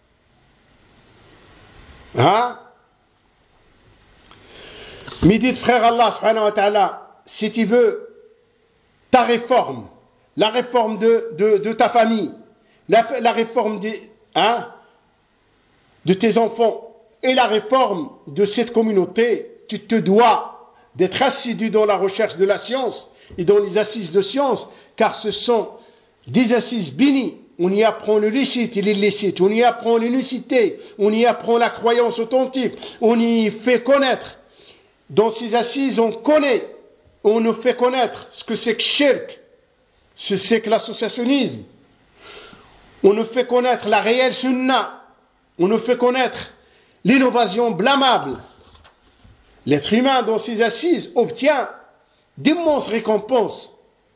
Hein? Mais dites, frère Allah subhanahu wa ta'ala, si tu veux ta réforme, la réforme de, de, de ta famille, la, la réforme des, hein, de tes enfants et la réforme de cette communauté, tu te dois d'être assidu dans la recherche de la science et dans les assises de science, car ce sont des assises bénies. On y apprend le licite et l'illicite, on y apprend l'unicité, on y apprend la croyance authentique, on y fait connaître. Dans ces assises, on connaît, on nous fait connaître ce que c'est que shirk, ce que c'est que l'associationnisme. On nous fait connaître la réelle sunna, on nous fait connaître l'innovation blâmable. L'être humain, dans ces assises, obtient d'immenses récompenses.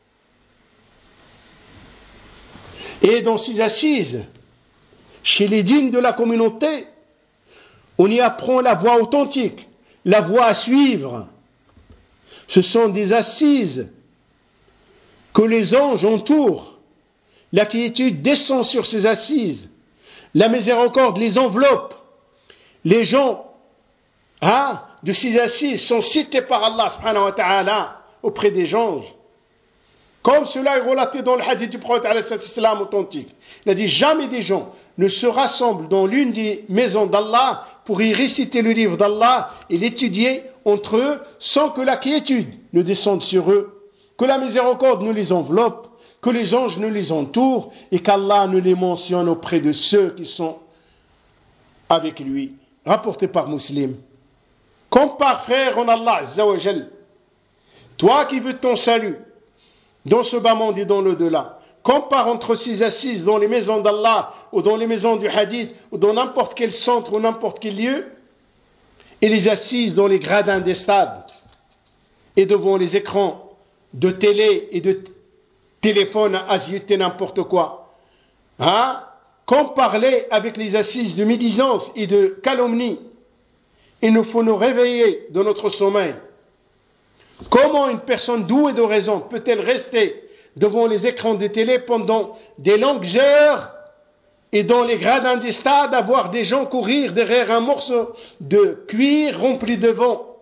Et dans ces assises, chez les dignes de la communauté, on y apprend la voie authentique, la voie à suivre. Ce sont des assises que les anges entourent. La quiétude descend sur ces assises. La miséricorde les enveloppe. Les gens hein, de ces assises sont cités par Allah subhanahu wa ta'ala auprès des anges. Comme cela est relaté dans le hadith du prophète alayhi salam authentique. Il a dit, jamais des gens ne se rassemblent dans l'une des maisons d'Allah pour y réciter le livre d'Allah et l'étudier entre eux sans que la quiétude ne descende sur eux, que la miséricorde ne les enveloppe, que les anges ne les entourent et qu'Allah ne les mentionne auprès de ceux qui sont avec lui. Rapporté par Muslim. Compare, frère, en Allah Azza wa Jal, toi qui veux ton salut dans ce bas monde et dans l'au-delà, compare entre ces assises dans les maisons d'Allah ou dans les maisons du hadith ou dans n'importe quel centre ou n'importe quel lieu et les assises dans les gradins des stades et devant les écrans de télé et de t- téléphone à agiter n'importe quoi. Hein? Compare-les avec les assises de médisance et de calomnie. Il nous faut nous réveiller de notre sommeil. Comment une personne douée de raison peut-elle rester devant les écrans de télé pendant des longues heures et dans les gradins des stades à voir des gens courir derrière un morceau de cuir rempli de vent?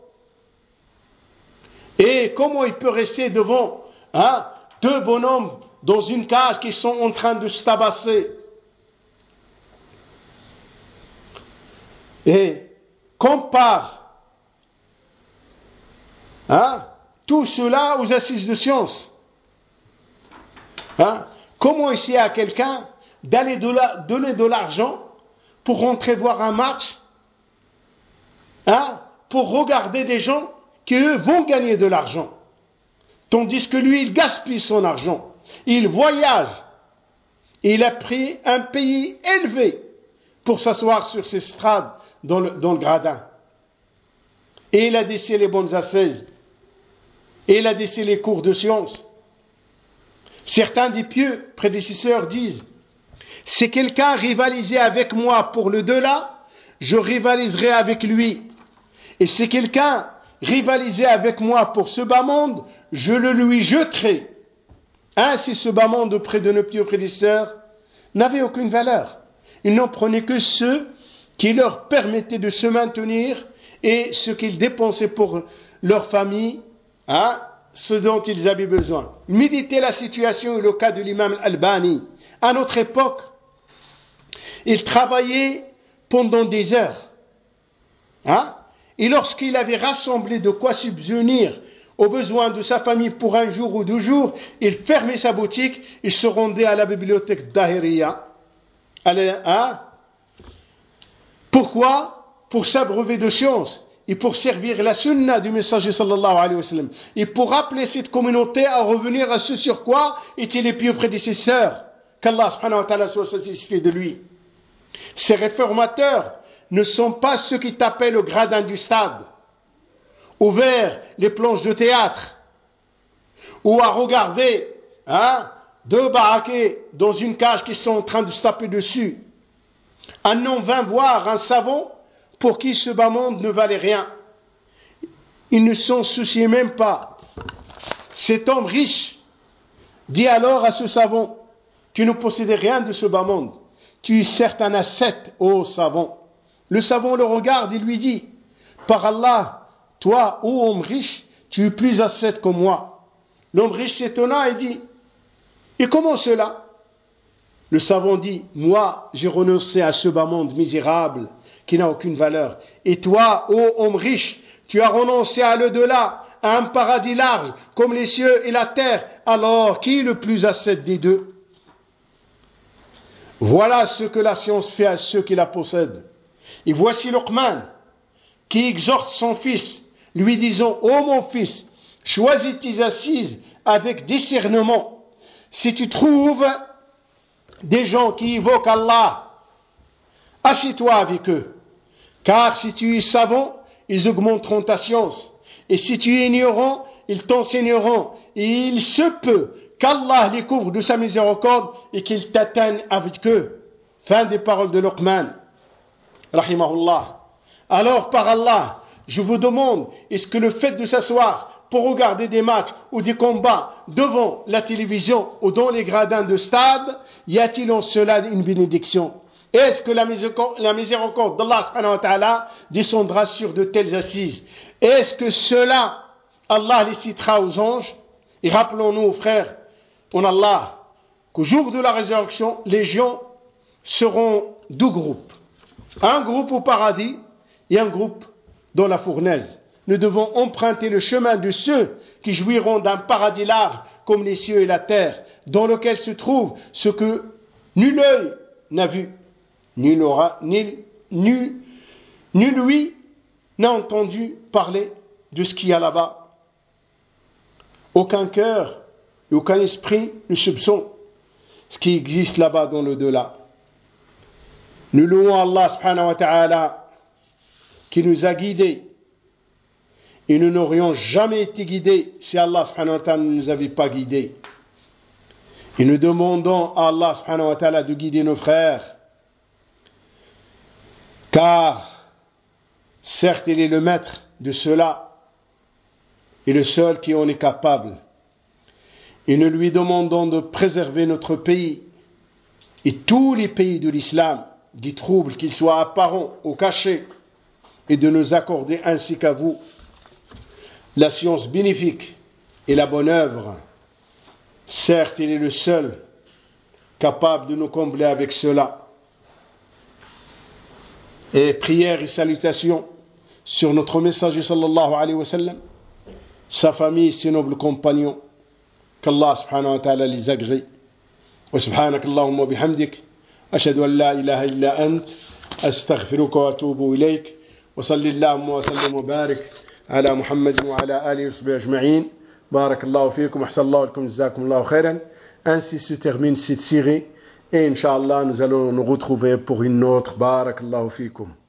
Et comment il peut rester devant hein, deux bonhommes dans une cage qui sont en train de se tabasser? Et compare hein, tout cela aux assises de science. Hein? Comment essayer à quelqu'un d'aller de la, donner de l'argent pour rentrer voir un match, hein, pour regarder des gens qui eux vont gagner de l'argent, tandis que lui il gaspille son argent, il voyage, il a pris un pays élevé pour s'asseoir sur ses estrades dans le, dans le gradin. Et il a décidé les bonnes assises. Et il a décidé les cours de science. Certains des pieux prédécesseurs disent Si quelqu'un rivalisait avec moi pour le delà, je rivaliserai avec lui. Et si quelqu'un rivalisait avec moi pour ce bas monde, je le lui jeterai. Ainsi, ce bas monde auprès de nos pieux prédécesseurs n'avait aucune valeur. Ils n'en prenaient que ceux qui leur permettaient de se maintenir et ce qu'ils dépensaient pour leur famille, hein, ce dont ils avaient besoin. Méditez la situation et le cas de l'imam Al-Albani. À notre époque, il travaillait pendant des heures. Hein? Et lorsqu'il avait rassemblé de quoi subvenir aux besoins de sa famille pour un jour ou deux jours, il fermait sa boutique, il se rendait à la bibliothèque d'Ahiriya. Hein? Pourquoi? Pour s'abreuver de science et pour servir la sunna du messager sallallahu alayhi wa sallam. Et pour rappeler cette communauté à revenir à ce sur quoi étaient les pieux prédécesseurs. Qu'Allah subhanahu wa ta'ala soit satisfait de lui. Ces réformateurs ne sont pas ceux qui tapaient le gradin du stade, ou vers les planches de théâtre, ou à regarder hein, deux baraquets dans une cage qui sont en train de se taper dessus. Un homme vint voir un savant pour qui ce bas monde ne valait rien. Ils ne s'en souciaient même pas. Cet homme riche dit alors à ce savant: tu ne possédais rien de ce bas monde. Tu es certes un ascète, ô savant. Le savant le regarde et lui dit: par Allah, toi, ô homme riche, tu es plus ascète que moi. L'homme riche s'étonna et dit: et comment cela? Le savant dit: moi, j'ai renoncé à ce bas monde misérable qui n'a aucune valeur. Et toi, ô homme riche, tu as renoncé à l'au-delà, à un paradis large comme les cieux et la terre. Alors, qui est le plus ascète des deux? Voilà ce que la science fait à ceux qui la possèdent. Et voici Luqman qui exhorte son fils, lui disant: ô mon fils, choisis tes assises avec discernement. Si tu trouves des gens qui évoquent Allah, assieds-toi avec eux. Car si tu es savant, ils augmenteront ta science. Et si tu es ignorant, ils t'enseigneront. Et il se peut qu'Allah les couvre de sa miséricorde et qu'il t'atteigne avec eux. Fin des paroles de Luqman. Rahimahullah. Alors, par Allah, je vous demande, est-ce que le fait de s'asseoir pour regarder des matchs ou des combats devant la télévision ou dans les gradins de stade, y a-t-il en cela une bénédiction? Est-ce que la miséricorde d'Allah subhanahu wa ta'ala descendra sur de telles assises? Est-ce que cela, Allah les citera aux anges? Et rappelons-nous, frères, en Allah, qu'au jour de la résurrection, les gens seront deux groupes. Un groupe au paradis et un groupe dans la fournaise. Nous devons emprunter le chemin de ceux qui jouiront d'un paradis large comme les cieux et la terre, dans lequel se trouve ce que nul œil n'a vu, nul aura, ni, nul, nul lui n'a entendu parler de ce qu'il y a là-bas. Aucun cœur et aucun esprit ne soupçonne ce qui existe là-bas dans l'au-delà. Nous louons Allah subhanahu wa ta'ala qui nous a guidés. Et nous n'aurions jamais été guidés si Allah subhanahu wa ta'ala ne nous avait pas guidés. Et nous demandons à Allah subhanahu wa ta'ala de guider nos frères. Car, certes, il est le maître de cela et le seul qui en est capable. Et nous lui demandons de préserver notre pays et tous les pays de l'islam des troubles, qu'ils soient apparents ou cachés, et de nous accorder ainsi qu'à vous la science bénéfique et la bonne œuvre. Certes, il est le seul capable de nous combler avec cela. Et prières et salutations sur notre messager sallallahu alayhi wa sallam, sa famille et ses nobles compagnons. Qu'Allah subhanahu wa ta'ala les agrée. Wa subhanak Allahumma bihamdik. Ashhadu an la ilaha illa ant. Astaghfiruka wa atubu ilayk. Wa sallallahu wa sallam wa barik ala Muhammad wa ala alihi wa sahbihi ajma'in. Barakallahu fiikum. Ahsanallahu lakum. Jazakumullahu khairan. Ainsi se termine cette série. Et Inch'Allah, nous allons nous retrouver pour une autre. Barakallahu fiikum.